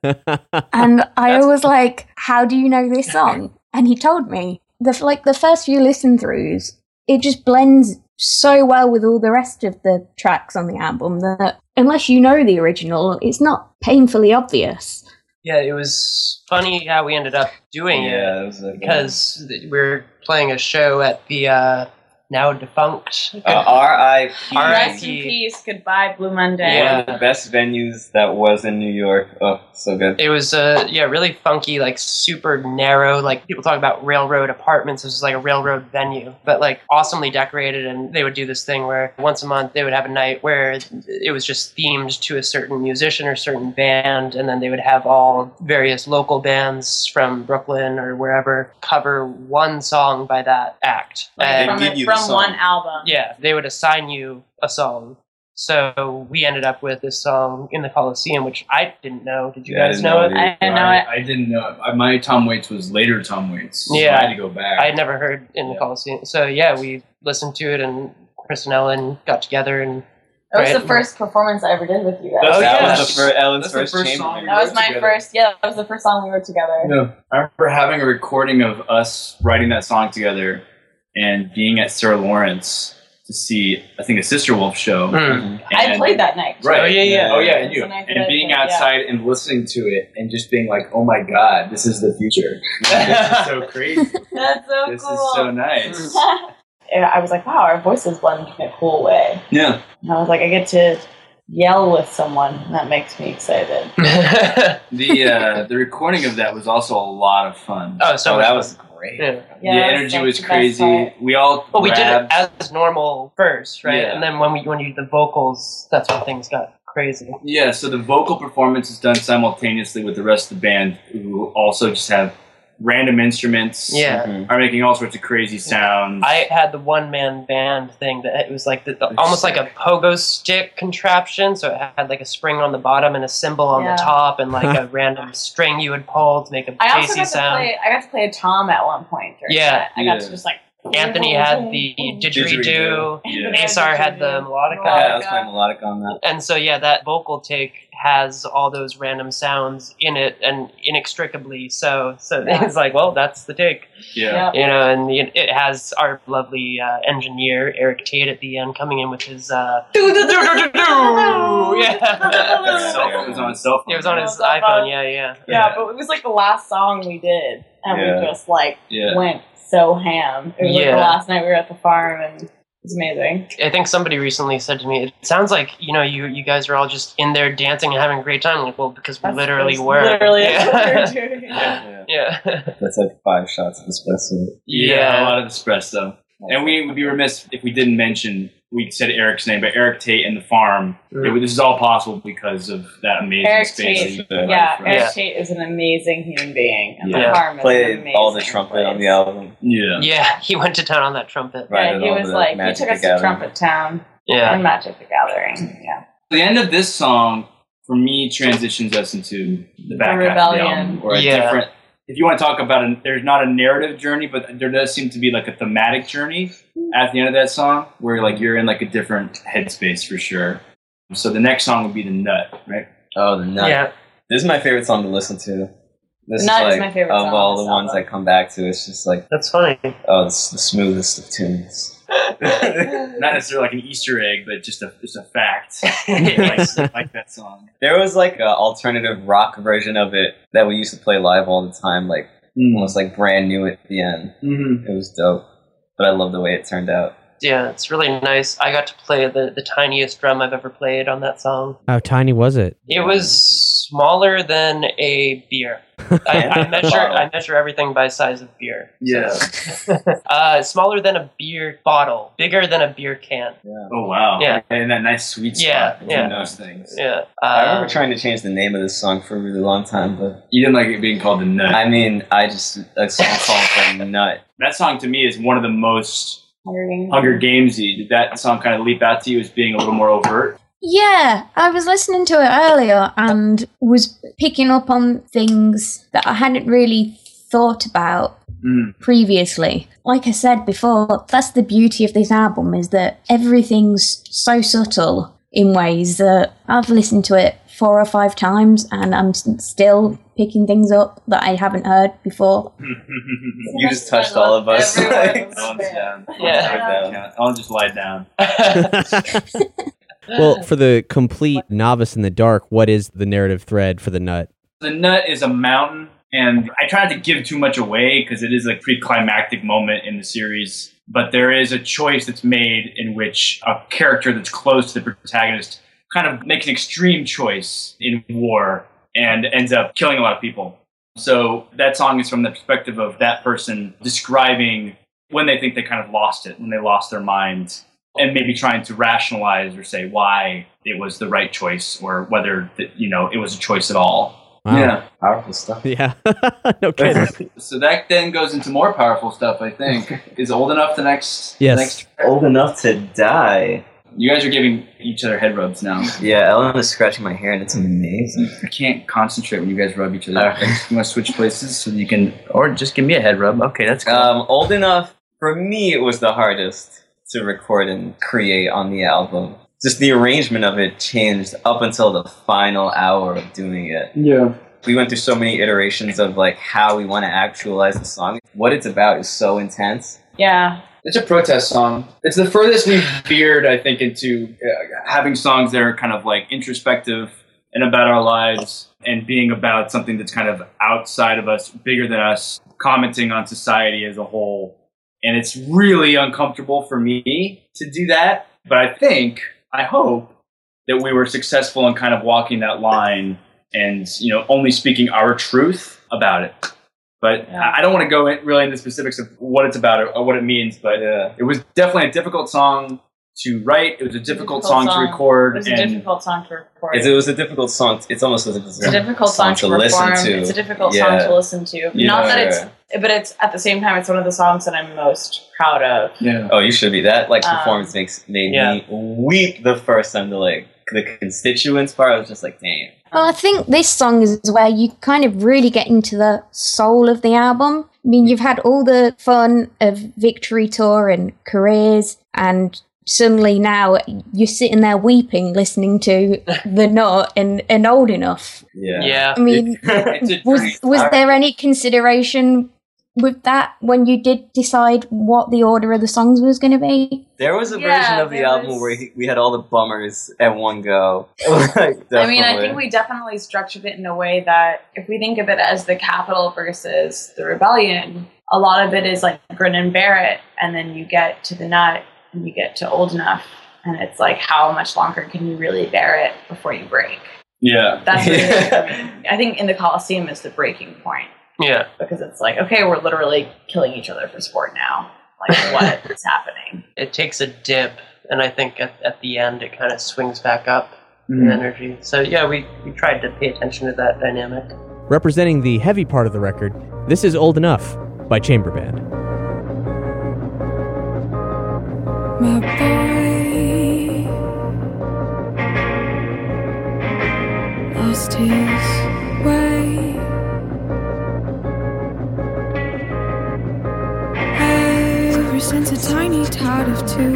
And I was like, how do you know this song? And he told me. The first few listen throughs, it just blends so well with all the rest of the tracks on the album that unless you know the original, it's not painfully obvious. Yeah, it was funny how we ended up doing it because we were playing a show at the now defunct R.I.P. Rest in peace. Goodbye, Blue Monday. One of the best venues that was in New York. Oh, so good. It was really funky, like super narrow. Like people talk about railroad apartments. It was like a railroad venue, but like awesomely decorated. And they would do this thing where once a month they would have a night where it was just themed to a certain musician or certain band, and then they would have all various local bands from Brooklyn or wherever cover one song by that act. From one album. Yeah, they would assign you a song. So we ended up with this song In the Coliseum, which I didn't know. Did you guys know it? I didn't know it. I didn't know it. My Tom Waits was later Tom Waits. So Yeah. I had to go back. I had never heard In the Coliseum. So yeah, we listened to it, and Chris and Ellen got together and That was the first performance I ever did with you guys. That was Ellen's first chamber. song. That was my first. Yeah, that was the first song we wrote together. Yeah. I remember having a recording of us writing that song together and being at Sir Lawrence to see, I think, a Sister Wolf show. Mm. I played that night. Right. Oh, yeah. Oh, yeah, and you. That's the night that And I being played, outside and listening to it and just being like, oh my God, this is the future. This is so crazy. That's so This cool. is so nice. I was like, wow, our voices blend in a cool way. Yeah. And I was like, I get to yell with someone, and that makes me excited. The recording of that was also a lot of fun. Oh, so that was great. Yeah. The energy was crazy. We all But we did it grabbed. as normal first, right? Yeah. And then when you did the vocals, that's when things got crazy. Yeah, so the vocal performance is done simultaneously with the rest of the band, who also just have random instruments. Yeah. Are making all sorts of crazy sounds. I had the one-man band thing that it was like almost like a pogo stick contraption, so it had like a spring on the bottom and a cymbal on the top and like a random string you would pull to make a chasey sound. I got to play a tom at one point. I got to just like... Anthony had the didgeridoo. Asar had the melodica. Yeah, I was playing melodica on that. And so, that vocal take has all those random sounds in it, and inextricably so. So it's like, well, that's the take. Yeah. And it has our lovely engineer, Eric Tate, at the end coming in with his... Yeah. It was on his cell phone. It was on his iPhone, yeah. Yeah, but it was like the last song we did, and we just went so ham. It was like the last night we were at the farm, and it's amazing. I think somebody recently said to me, it sounds like, you guys are all just in there dancing and having a great time. I'm like, well, because we literally were. Literally yeah. what we were doing. Yeah. That's like 5 shots of espresso. Yeah, a lot of espresso. And we would be remiss if we didn't mention, we said Eric's name, but Eric Tate and the farm. This is all possible because of that amazing Eric space. Tate. Eric Tate is an amazing human being. And the farm is played amazing all the trumpet on the album. Yeah, he went to town on that trumpet. He was like, he took us to Trumpet Town and Magic the Gathering. Yeah. The end of this song, for me, transitions us into the back half of the album. Or a different... If you want to talk about there's not a narrative journey, but there does seem to be like a thematic journey at the end of that song, where like you're in like a different headspace for sure. So the next song would be The Nut, right? Oh, The Nut. Yeah. This is my favorite song to listen to. This Nut is my favorite song of all the ones I come back to. It's just like that's funny. Oh, it's the smoothest of tunes. Not necessarily like an Easter egg, but just a fact. I like that song. There was like an alternative rock version of it that we used to play live all the time, like almost like brand new at the end. It was dope, but I love the way it turned out. Yeah, it's really nice. I got to play the tiniest drum I've ever played on that song. How tiny was it? It was smaller than a beer. I measure everything by size of beer. Yeah. Smaller than a beer bottle, bigger than a beer can. Yeah. Oh wow. Yeah. And that nice sweet spot between those things. Yeah. I remember trying to change the name of this song for a really long time, but you didn't like it being called The Nut. I mean, a song called The Nut. That song to me is one of the most Hunger Gamesy. Did that song kind of leap out to you as being a little more overt? Yeah, I was listening to it earlier and was picking up on things that I hadn't really thought about previously. Like I said before, that's the beauty of this album, is that everything's so subtle in ways that I've listened to it 4 or 5 times and I'm still picking things up that I haven't heard before. You just touched all of us. I'll just lie down. Well, for the complete novice in the dark, what is the narrative thread for The Nut? The Nut is a mountain, and I try not to give too much away because it is a pretty climactic moment in the series. But there is a choice that's made in which a character that's close to the protagonist kind of makes an extreme choice in war and ends up killing a lot of people. So that song is from the perspective of that person describing when they think they kind of lost it, when they lost their mind, and maybe trying to rationalize or say why it was the right choice or whether it was a choice at all. Wow. Yeah. Powerful stuff. Yeah. No kidding. So that then goes into more powerful stuff, I think. Is Old Enough the next? Yes. Next Old Enough to Die. You guys are giving each other head rubs now. Yeah, Ellen is scratching my hair and it's amazing. I can't concentrate when you guys rub each other. You want to switch places so you can, or just give me a head rub. Okay, that's cool. Old Enough, for me, it was the hardest to record and create on the album. Just the arrangement of it changed up until the final hour of doing it. Yeah. We went through so many iterations of like how we want to actualize the song. What it's about is so intense. Yeah. It's a protest song. It's the furthest we've veered, I think, into having songs that are kind of like introspective and about our lives and being about something that's kind of outside of us, bigger than us, commenting on society as a whole. And it's really uncomfortable for me to do that. But I hope that we were successful in kind of walking that line and, only speaking our truth about it. But I don't want to go really into the specifics of what it's about or what it means. But it was definitely a difficult song to write. It was a difficult song to record. It was a difficult song to record. It was a difficult song. It's almost a difficult song to listen to. It's a difficult song to listen to. Not that but it's at the same time, it's one of the songs that I'm most proud of. Yeah. Oh, you should be. That performance made me weep the first time. The constituents part, I was just like, damn. Well, I think this song is where you kind of really get into the soul of the album. I mean, you've had all the fun of Victory Tour and careers, and suddenly now you're sitting there weeping listening to The Nut and Old Enough. Yeah. I mean, was there any consideration with that when you did decide what the order of the songs was going to be? There was a version of the album where we had all the bummers at one go. I think we definitely structured it in a way that if we think of it as the Capitol versus the Rebellion, a lot of it is like Grin and Bear It, and then you get to The Nut and you get to Old Enough, and it's like, how much longer can you really bear it before you break? Yeah. That's what it is for me. I think In the Coliseum is the breaking point. Yeah. Because it's like, okay, we're literally killing each other for sport now. Like, what is happening? It takes a dip, and I think at the end it kind of swings back up in energy. So yeah, we tried to pay attention to that dynamic. Representing the heavy part of the record, this is Old Enough by Chamber Band. My boy lost his way. Ever since a tiny tot of 2,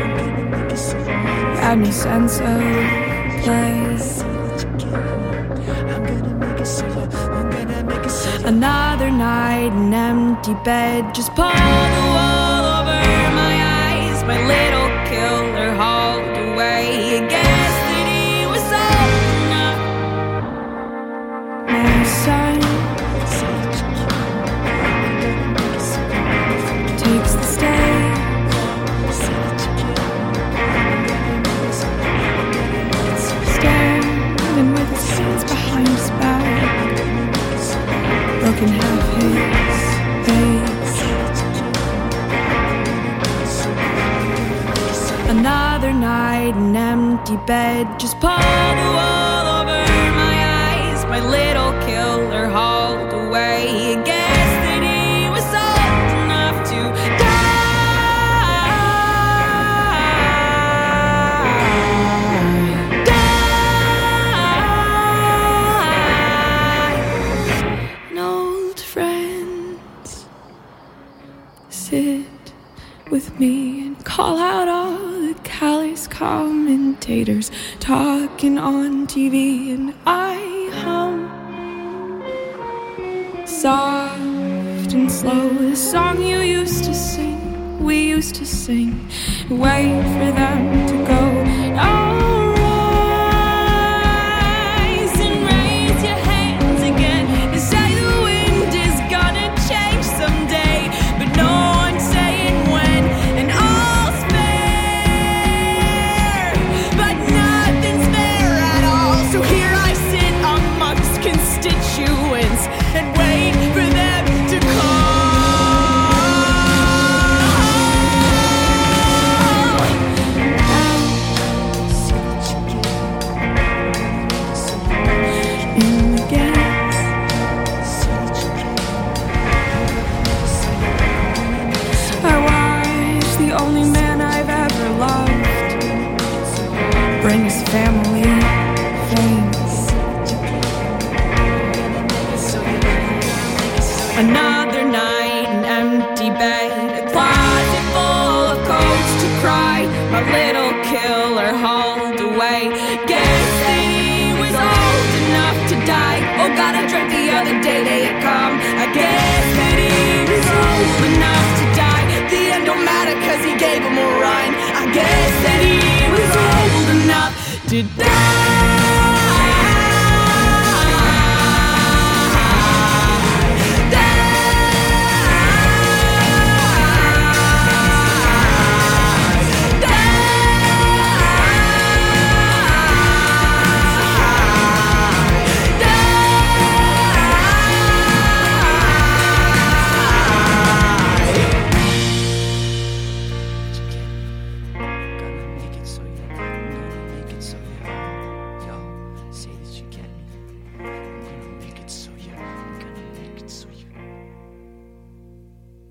had no sense of place. Another night, an empty bed, just pull the wool over my eyes. My little killer hauled away. I guess that he was old enough. My son takes the stage. Standing with his hands behind his back, broken half his face. Another night, an empty bed, just pull the wool over my eyes. My little killer hauled away. I guess that he was old enough to die. And old friends sit with me and call out all the callous commentators talking on TV, and I hum soft and slow the song you used to sing, we used to sing, wait for them to go. I'll rise and raise your hands again and say the wind is gonna change someday, but no one's saying when, and all's fair, but nothing's fair at all. So here I sit amongst constituents and wait for them to call. In the gates, I watch the only man I've ever loved bring his family things. Another night, an empty bed, a closet full of coats to cry. My little killer hauled away. Guess that he was old enough to die. Oh God, I dreamt the other day they'd come. I guess that he was old enough to die. The end don't matter cause he gave him a run. I guess that he was old enough to die.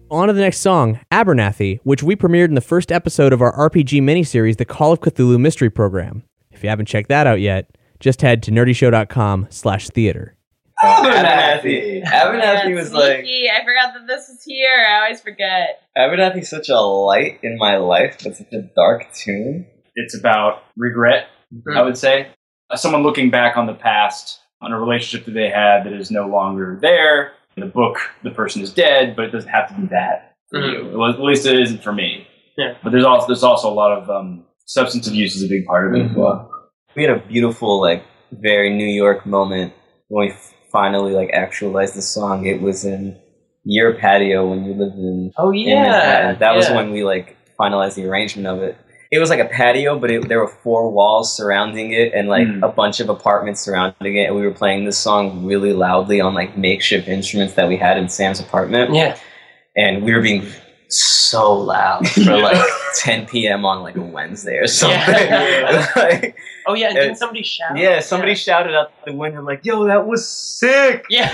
On to the next song, Abernathy, which we premiered in the first episode of our RPG miniseries, The Call of Cthulhu Mystery Program. If you haven't checked that out yet, just head to nerdyshow.com/theater. Abernathy was like... I forgot that this is here. I always forget. Abernathy's such a light in my life, but such a dark tune. It's about regret, I would say. Someone looking back on the past, on a relationship that they had that is no longer there. In the book, the person is dead, but it doesn't have to be that for you. Well, at least it isn't for me. Yeah. But there's also a lot of substance abuse is a big part of it as well. We had a beautiful, like, very New York moment when we finally, like, actualized the song. It was in your patio when you lived in Manhattan. That was when we, like, finalized the arrangement of it. It was like a patio, but there were 4 walls surrounding it and like a bunch of apartments surrounding it. And we were playing this song really loudly on like makeshift instruments that we had in Sam's apartment. Yeah. And we were being so loud for like 10 p.m. on like a Wednesday or something. Yeah. Like, didn't somebody shout? Yeah, somebody shouted out the window like, "Yo, that was sick!" Yeah.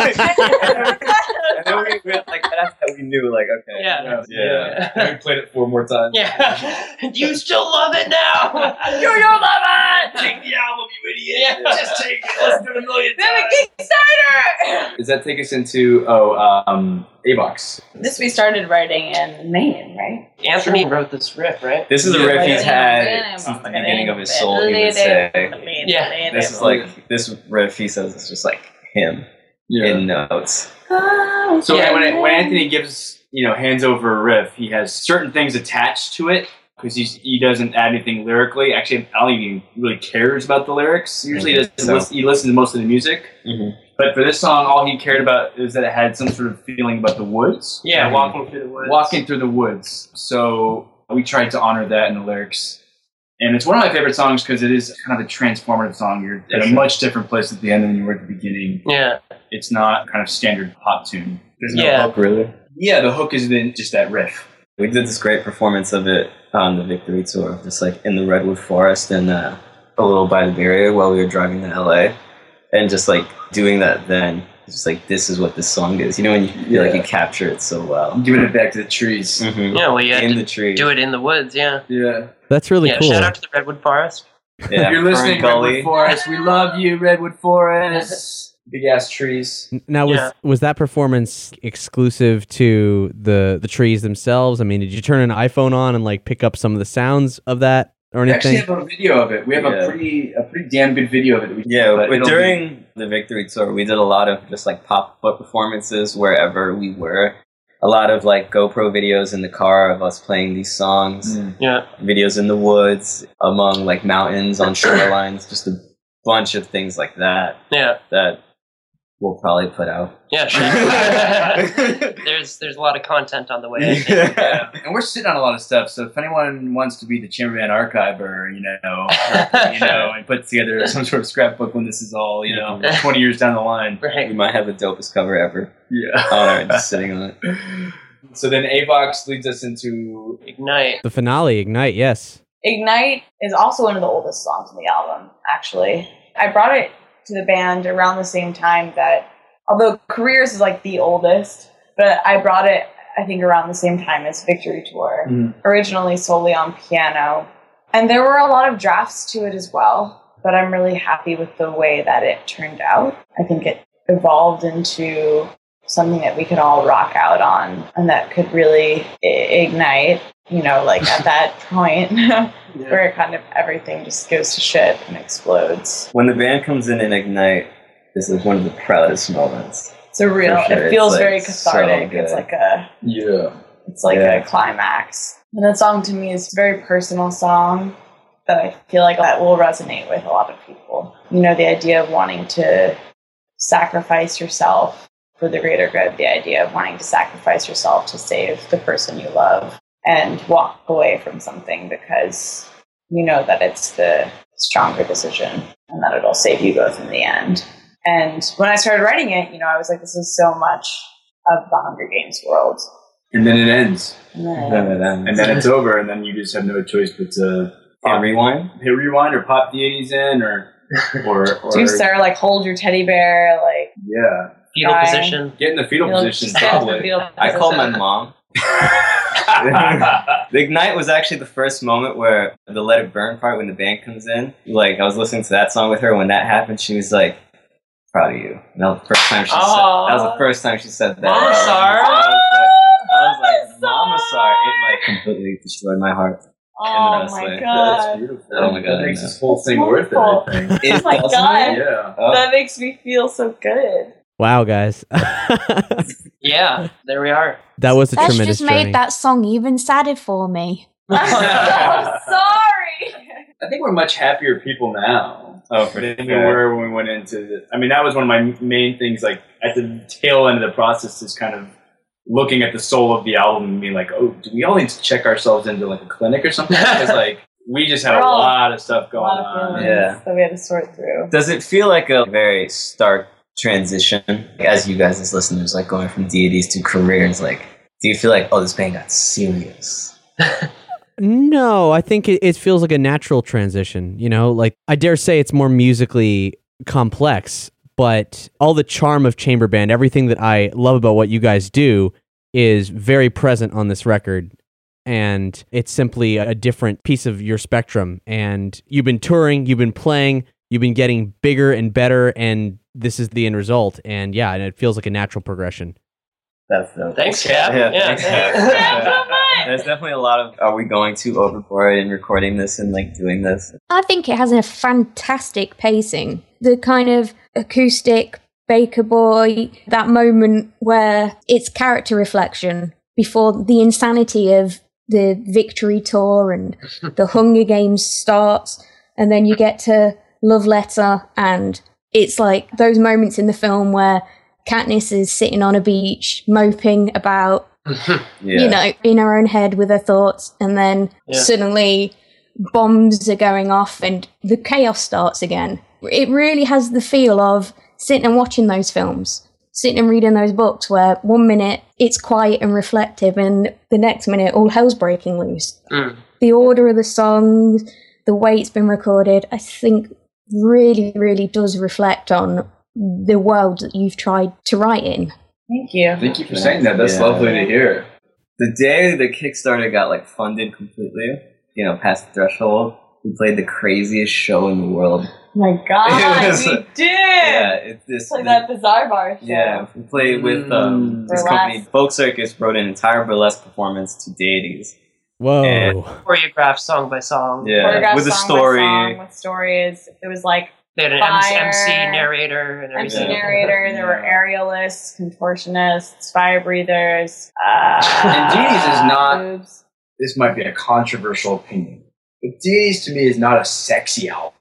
And then we like, that's how we knew, like, okay. Yeah. And we played it 4 more times. Yeah. Do you still love it now? You love it! Take the album, you idiot! Yeah. Just take it. Listen to it a million Then times. a Kickstarter! Does that take us into Avox? This we started writing in Maine, right? Anthony wrote this riff, right? This is a riff he's had since the beginning of his soul, he would say. Yeah. This is like, this riff, he says, it's just like him in notes. So when Anthony gives, hands over a riff, he has certain things attached to it because he doesn't add anything lyrically. Actually, I don't even really cares about the lyrics. Usually he listens to most of the music. Mm-hmm. But for this song, all he cared about is that it had some sort of feeling about the woods. Yeah, walking through the woods. Walking through the woods. So we tried to honor that in the lyrics. And it's one of my favorite songs because it is kind of a transformative song. You're at a much different place at the end than you were at the beginning. Yeah. It's not kind of standard pop tune. There's no hook, really? Yeah, the hook is then just that riff. We did this great performance of it on the Victory Tour, just like in the Redwood Forest and a little by the Bay Area while we were driving to LA. And just like doing that then, just like, this is what this song is. When you feel like you capture it so well. Giving it back to the trees. Mm-hmm. Yeah, well, you had in to the trees. do it in the woods, yeah. Yeah. That's really cool. Shout out to the Redwood Forest. Yeah, if you're listening, Gully. Redwood Forest, we love you, Redwood Forest. Big ass trees. Now, was that performance exclusive to the trees themselves? I mean, did you turn an iPhone on and like pick up some of the sounds of that or We anything? actually have a video of it. We have a pretty damn good video of it. But during the Victory Tour, we did a lot of just like pop-up performances wherever we were. A lot of like GoPro videos in the car of us playing these songs. Yeah. Videos in the woods, among like mountains, on shorelines, just a bunch of things like that. Yeah. That we'll probably put out. Yeah, sure. There's a lot of content on the way. I think. Yeah. And we're sitting on a lot of stuff. So if anyone wants to be the Chamberman archiver, and put together some sort of scrapbook when this is all, 20 years down the line, We might have the dopest cover ever. Yeah. Alright, just sitting on it. So then Avox leads us into Ignite. The finale, Ignite, yes. Ignite is also one of the oldest songs on the album, actually. I brought it to the band around the same time that, although Careers is like the oldest, but I brought it, I think, around the same time as Victory Tour, originally solely on piano. And there were a lot of drafts to it as well, but I'm really happy with the way that it turned out. I think it evolved into something that we could all rock out on and that could really ignite, at that point where kind of everything just goes to shit and explodes. When the band comes in and Ignite, this is one of the proudest moments. It's a real, sure. it feels It's, very like, cathartic. so It's good. like a, it's like a climax. And that song to me is a very personal song that I feel like that will resonate with a lot of people. The idea of wanting to sacrifice yourself for the greater good, the idea of wanting to sacrifice yourself to save the person you love and walk away from something because you know that it's the stronger decision and that it'll save you both in the end. And when I started writing it, I was like, this is so much of the Hunger Games world. And then it ends. And then And then it's over, and then you just have no choice but to rewind? Hit rewind or pop the 80s in or do Sarah, hold your teddy bear, yeah. Fetal Cry. position. Get in the fetal position, Just get in the probably. fetal I called my position. mom. The Ignite was actually the first moment where the Let It Burn part when the band comes in. Like, I was listening to that song with her. When that happened, she was like, "Proud of you." And that was the first time she said. That was the first time she said that. Mama Sar. I was like, Mama Sar. It like completely destroyed my heart. Oh in the best my way. god. That's beautiful. Oh my god. That makes I know. this whole thing worth it, wonderful. I think. Oh my Doesn't god. it? Yeah. Oh. That makes me feel so good. Wow, guys. Yeah, there we are. That was a That's tremendous just made journey. that song even sadder for me. I'm so sorry. I think we're much happier people now. Oh, for than we sure. were when we went into this. I mean, that was one of my main things, like, at the tail end of the process is kind of looking at the soul of the album and being like, oh, do we all need to check ourselves into, like, a clinic or something? Because, like, we just had a lot of stuff going on. Yeah. That we had to sort through. Does it feel like a very stark transition as you guys as listeners, like going from deities to careers? Like, do you feel like, oh, this band got serious? No, I think it feels like a natural transition. You know, like I dare say it's more musically complex, but all the charm of chamber band, everything that I love about what you guys do is very present on this record. And it's simply a different piece of your spectrum. And you've been touring, you've been playing, you've been getting bigger and better, and this is the end result. And yeah, and it feels like a natural progression. That's dope. Thanks, Cap. Yeah, Yeah. thanks, Cap. There's definitely a lot of, are we going too overboard in recording this and like doing this? I think it has a fantastic pacing. The kind of acoustic Baker Boy, that moment where it's character reflection before the insanity of the Victory Tour and the Hunger Games starts, and then you get to Love Letter, and it's like those moments in the film where Katniss is sitting on a beach moping about, you know, in her own head with her thoughts, and then suddenly bombs are going off and the chaos starts again. It really has the feel of sitting and watching those films, sitting and reading those books where 1 minute it's quiet and reflective and the next minute all hell's breaking loose. The order of the songs, the way it's been recorded, I think really, really does reflect on the world that you've tried to write in. Thank you. Thank you for saying that. That's lovely to hear. The day the Kickstarter got like funded completely, you know, past the threshold, we played the craziest show in the world. Oh my god, It was- we did! Yeah, it's this. Like that Bizarre Bar show. Yeah, we played with this Burlesque. company, Folk Circus, wrote an entire burlesque performance to deities. Whoa. And, Choreographed song by song. yeah, Choreographed with a song by story. song, with stories. It was like They had an fire, MC narrator and MC everything. narrator. There were aerialists, contortionists, fire breathers. And Deities is not, boobs. this might be a controversial opinion, but Deities to me is not a sexy album.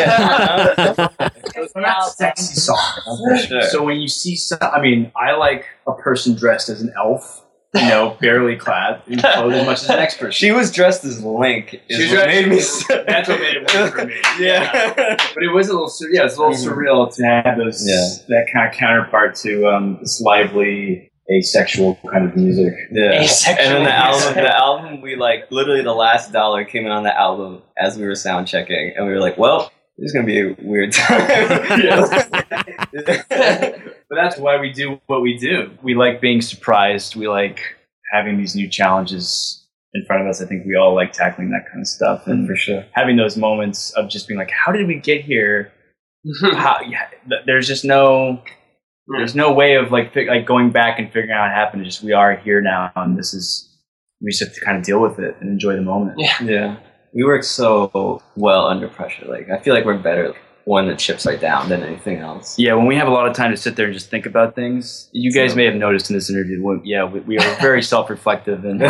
It's not a sexy song. For sure. So when you see some, I mean, I like a person dressed as an elf, you know, barely clad in clothes as much as the next person. She was dressed as Link. Is She's what dressed- made me so- That's what made it work for me. Yeah. But it was a little, it's a little surreal to have those that kind of counterpart to this lively asexual kind of music. Yeah. Asexual And then music. the album, we like literally the last dollar came in on the album as we were sound checking, and we were like, well, this is gonna be a weird time. But that's why we do what we do. We like being surprised. We like having these new challenges in front of us. I think we all like tackling that kind of stuff, and For sure. having those moments of just being like, how did we get here? How, there's just no way of like going back and figuring out how it happened. It's just we are here now, and we just have to kind of deal with it and enjoy the moment. Yeah. We work so well under pressure. Like, I feel like we're better when the chips are down than anything else. Yeah, when we have a lot of time to sit there and just think about things, you guys may have noticed in this interview, we are very self-reflective. And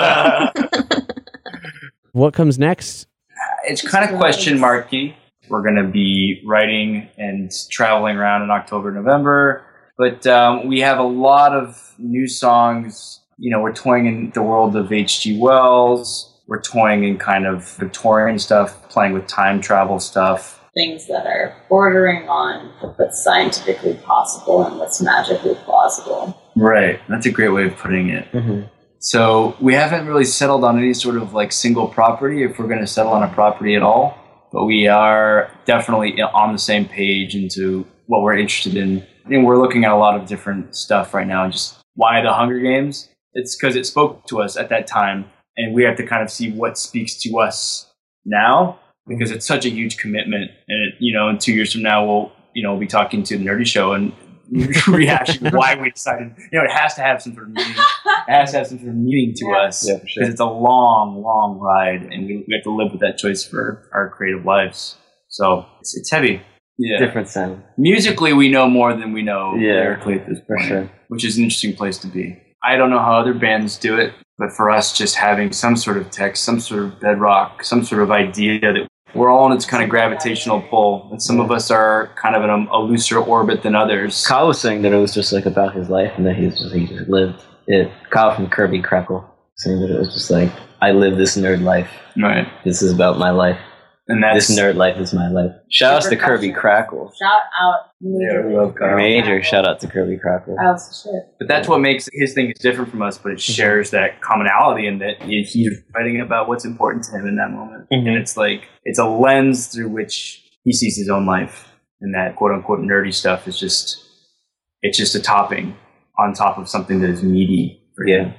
What comes next? it's kind of question marky. We're going to be writing and traveling around in October, November. But we have a lot of new songs. You know, we're toying in the world of H.G. Wells. We're toying in kind of Victorian stuff, playing with time travel stuff. Things that are bordering on what's scientifically possible and what's magically plausible. Right. That's a great way of putting it. Mm-hmm. So we haven't really settled on any sort of like single property, if we're going to settle on a property at all. But we are definitely on the same page into what we're interested in we're looking at a lot of different stuff right now. Just why the Hunger Games? It's because it spoke to us at that time, and we have to kind of see what speaks to us now, because it's such a huge commitment. And in 2 years from now, we'll be talking to the Nerdy Show and rehashing why we decided. It has to have some sort of meaning. It has to have some sort of meaning to us, because it's a long, long ride, and we have to live with that choice for our creative lives. So it's heavy. Yeah. Different sound. Musically, we know more than we know lyrically at this point, for sure. Which is an interesting place to be. I don't know how other bands do it, but for us, just having some sort of text, some sort of bedrock, some sort of idea that we're all in its kind of gravitational pull, and some of us are kind of in a looser orbit than others. Kyle was saying that it was just like about his life, and that he just lived it. Kyle from Kirby Crackle saying that it was just like, I live this nerd life. Right. This is about my life. And this nerd life is my life. Shout out to Kirby Crackle. Shout out. Yeah, we love Kyle. Major shout out to Kirby Crackle. But that's what makes his thing is different from us, but it shares that commonality in that he's writing about what's important to him in that moment. And it's like, it's a lens through which he sees his own life. And that quote unquote nerdy stuff is just a topping on top of something that is meaty for him,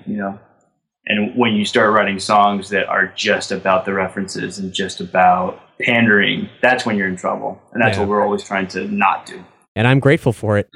And when you start writing songs that are just about the references and just about pandering, that's when you're in trouble. And that's what we're always trying to not do. And I'm grateful for it.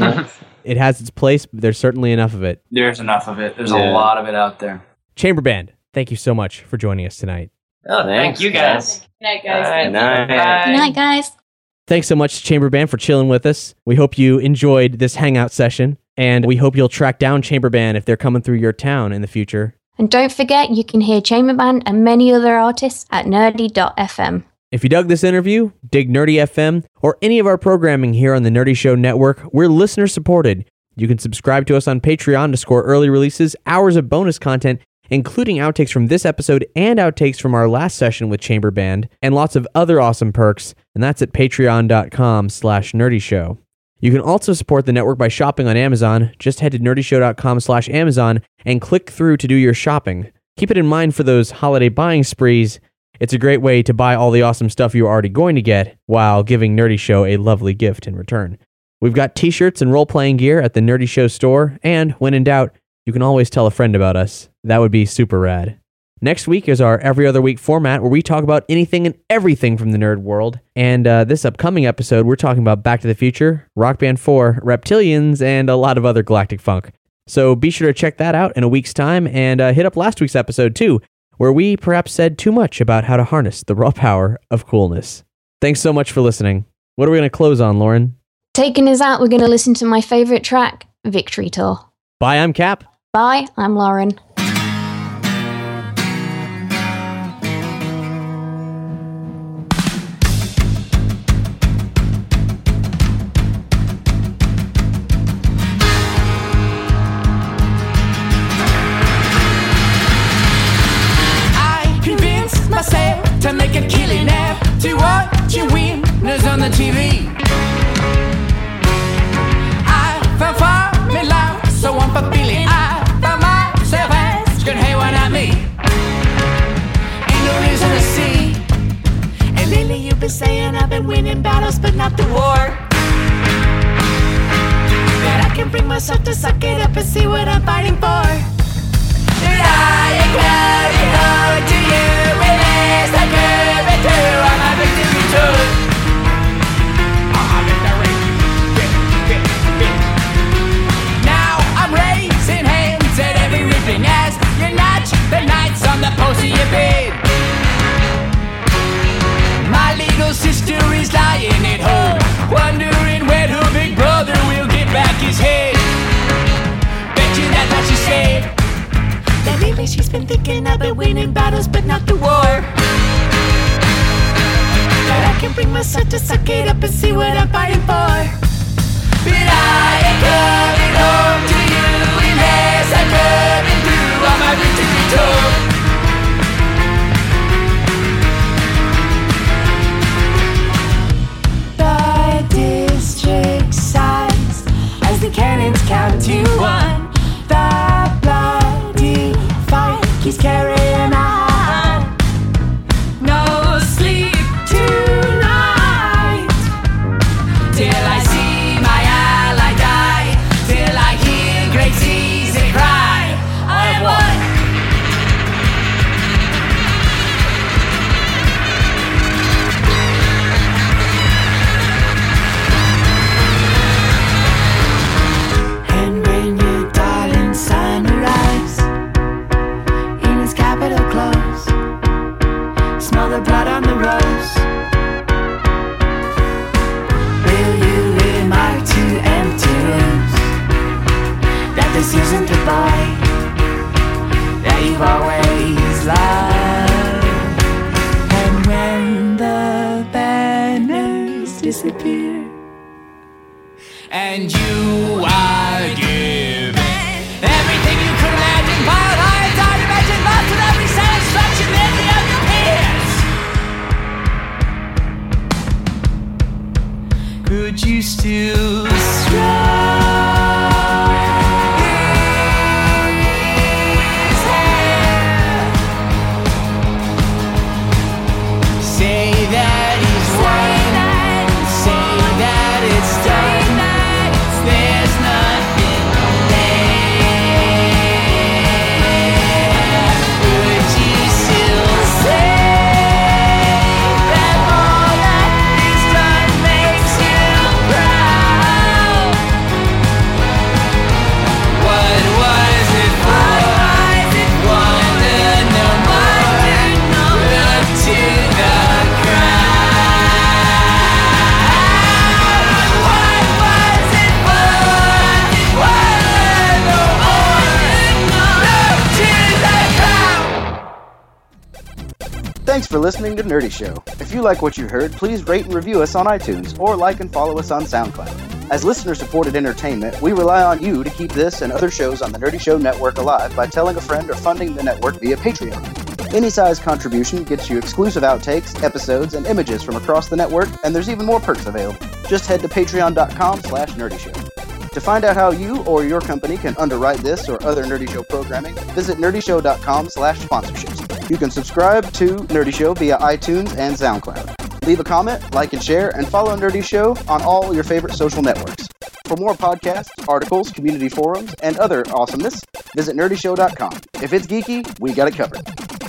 It has its place, but there's certainly enough of it. There's enough of it. There's a lot of it out there. Chamber Band, thank you so much for joining us tonight. Oh, thank you guys. Good night, guys. Good night, guys. Thanks so much, Chamber Band, for chilling with us. We hope you enjoyed this hangout session, and we hope you'll track down Chamber Band if they're coming through your town in the future. And don't forget, you can hear Chamber Band and many other artists at nerdy.fm. If you dug this interview, dig Nerdy FM, or any of our programming here on the Nerdy Show Network, we're listener supported. You can subscribe to us on Patreon to score early releases, hours of bonus content, including outtakes from this episode and outtakes from our last session with Chamber Band, and lots of other awesome perks, and that's at patreon.com/nerdyshow. You can also support the network by shopping on Amazon. Just head to nerdyshow.com/Amazon and click through to do your shopping. Keep it in mind for those holiday buying sprees. It's a great way to buy all the awesome stuff you're already going to get while giving Nerdy Show a lovely gift in return. We've got t-shirts and role-playing gear at the Nerdy Show store, and when in doubt, you can always tell a friend about us. That would be super rad. Next week is our every other week format where we talk about anything and everything from the nerd world. And this upcoming episode, we're talking about Back to the Future, Rock Band 4, Reptilians, and a lot of other galactic funk. So be sure to check that out in a week's time, and hit up last week's episode too, where we perhaps said too much about how to harness the raw power of coolness. Thanks so much for listening. What are we going to close on, Lauren? Taking us out, we're going to listen to my favorite track, Victory Tour. Bye, I'm Cap. Bye, I'm Lauren. To make a killing to watch you winners on the TV. I found formula, so unfulfilling. I found myself asking, hey, why not me? Ain't no reason to see. And lately you've been saying I've been winning battles, but not the war. But I can bring myself to suck it up and see what I'm fighting for. But I ain't carry home to you. I could be true, I'm a victory too. I'm a victory. Now I'm raising hands at every ripping as you notch the knights on the post of your bed. My little sister is lying at home, wondering when her big brother will get back his head. Bet you that's what she said. That lately she's been thinking about winning battles, but not the war. But I can bring myself to suck it up and see what I'm fighting for. But I ain't coming home to you unless I'm coming through on my victory tour. The district size as the cannons count to one. The bloody fight keeps carrying on. No sleep tonight till I see my ally isn't the boy that you've always loved. And when the banners disappear and you are given everything you could imagine, piled high and down, imagine lots of every satisfaction in the other peers. Could you still say that he's won, say that it's done, there's nothing there. Would you still say that all that is done makes you proud? What was it for? Wonder no more, look to the Thanks for listening to Nerdy Show. If you like what you heard, please rate and review us on iTunes, or like and follow us on SoundCloud. As listener-supported entertainment, we rely on you to keep this and other shows on the Nerdy Show Network alive by telling a friend or funding the network via Patreon. Any size contribution gets you exclusive outtakes, episodes, and images from across the network, and there's even more perks available. Just head to patreon.com/nerdyshow. To find out how you or your company can underwrite this or other Nerdy Show programming, visit nerdyshow.com/sponsorships. You can subscribe to Nerdy Show via iTunes and SoundCloud. Leave a comment, like and share, and follow Nerdy Show on all your favorite social networks. For more podcasts, articles, community forums, and other awesomeness, visit nerdyshow.com. If it's geeky, we got it covered.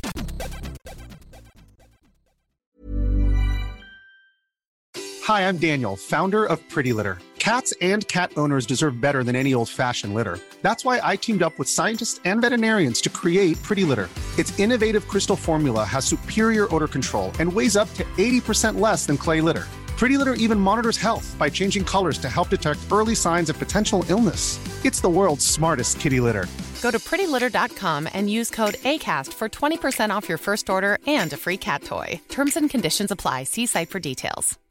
Hi, I'm Daniel, founder of Pretty Litter. Cats and cat owners deserve better than any old-fashioned litter. That's why I teamed up with scientists and veterinarians to create Pretty Litter. Its innovative crystal formula has superior odor control and weighs up to 80% less than clay litter. Pretty Litter even monitors health by changing colors to help detect early signs of potential illness. It's the world's smartest kitty litter. Go to prettylitter.com and use code ACAST for 20% off your first order and a free cat toy. Terms and conditions apply. See site for details.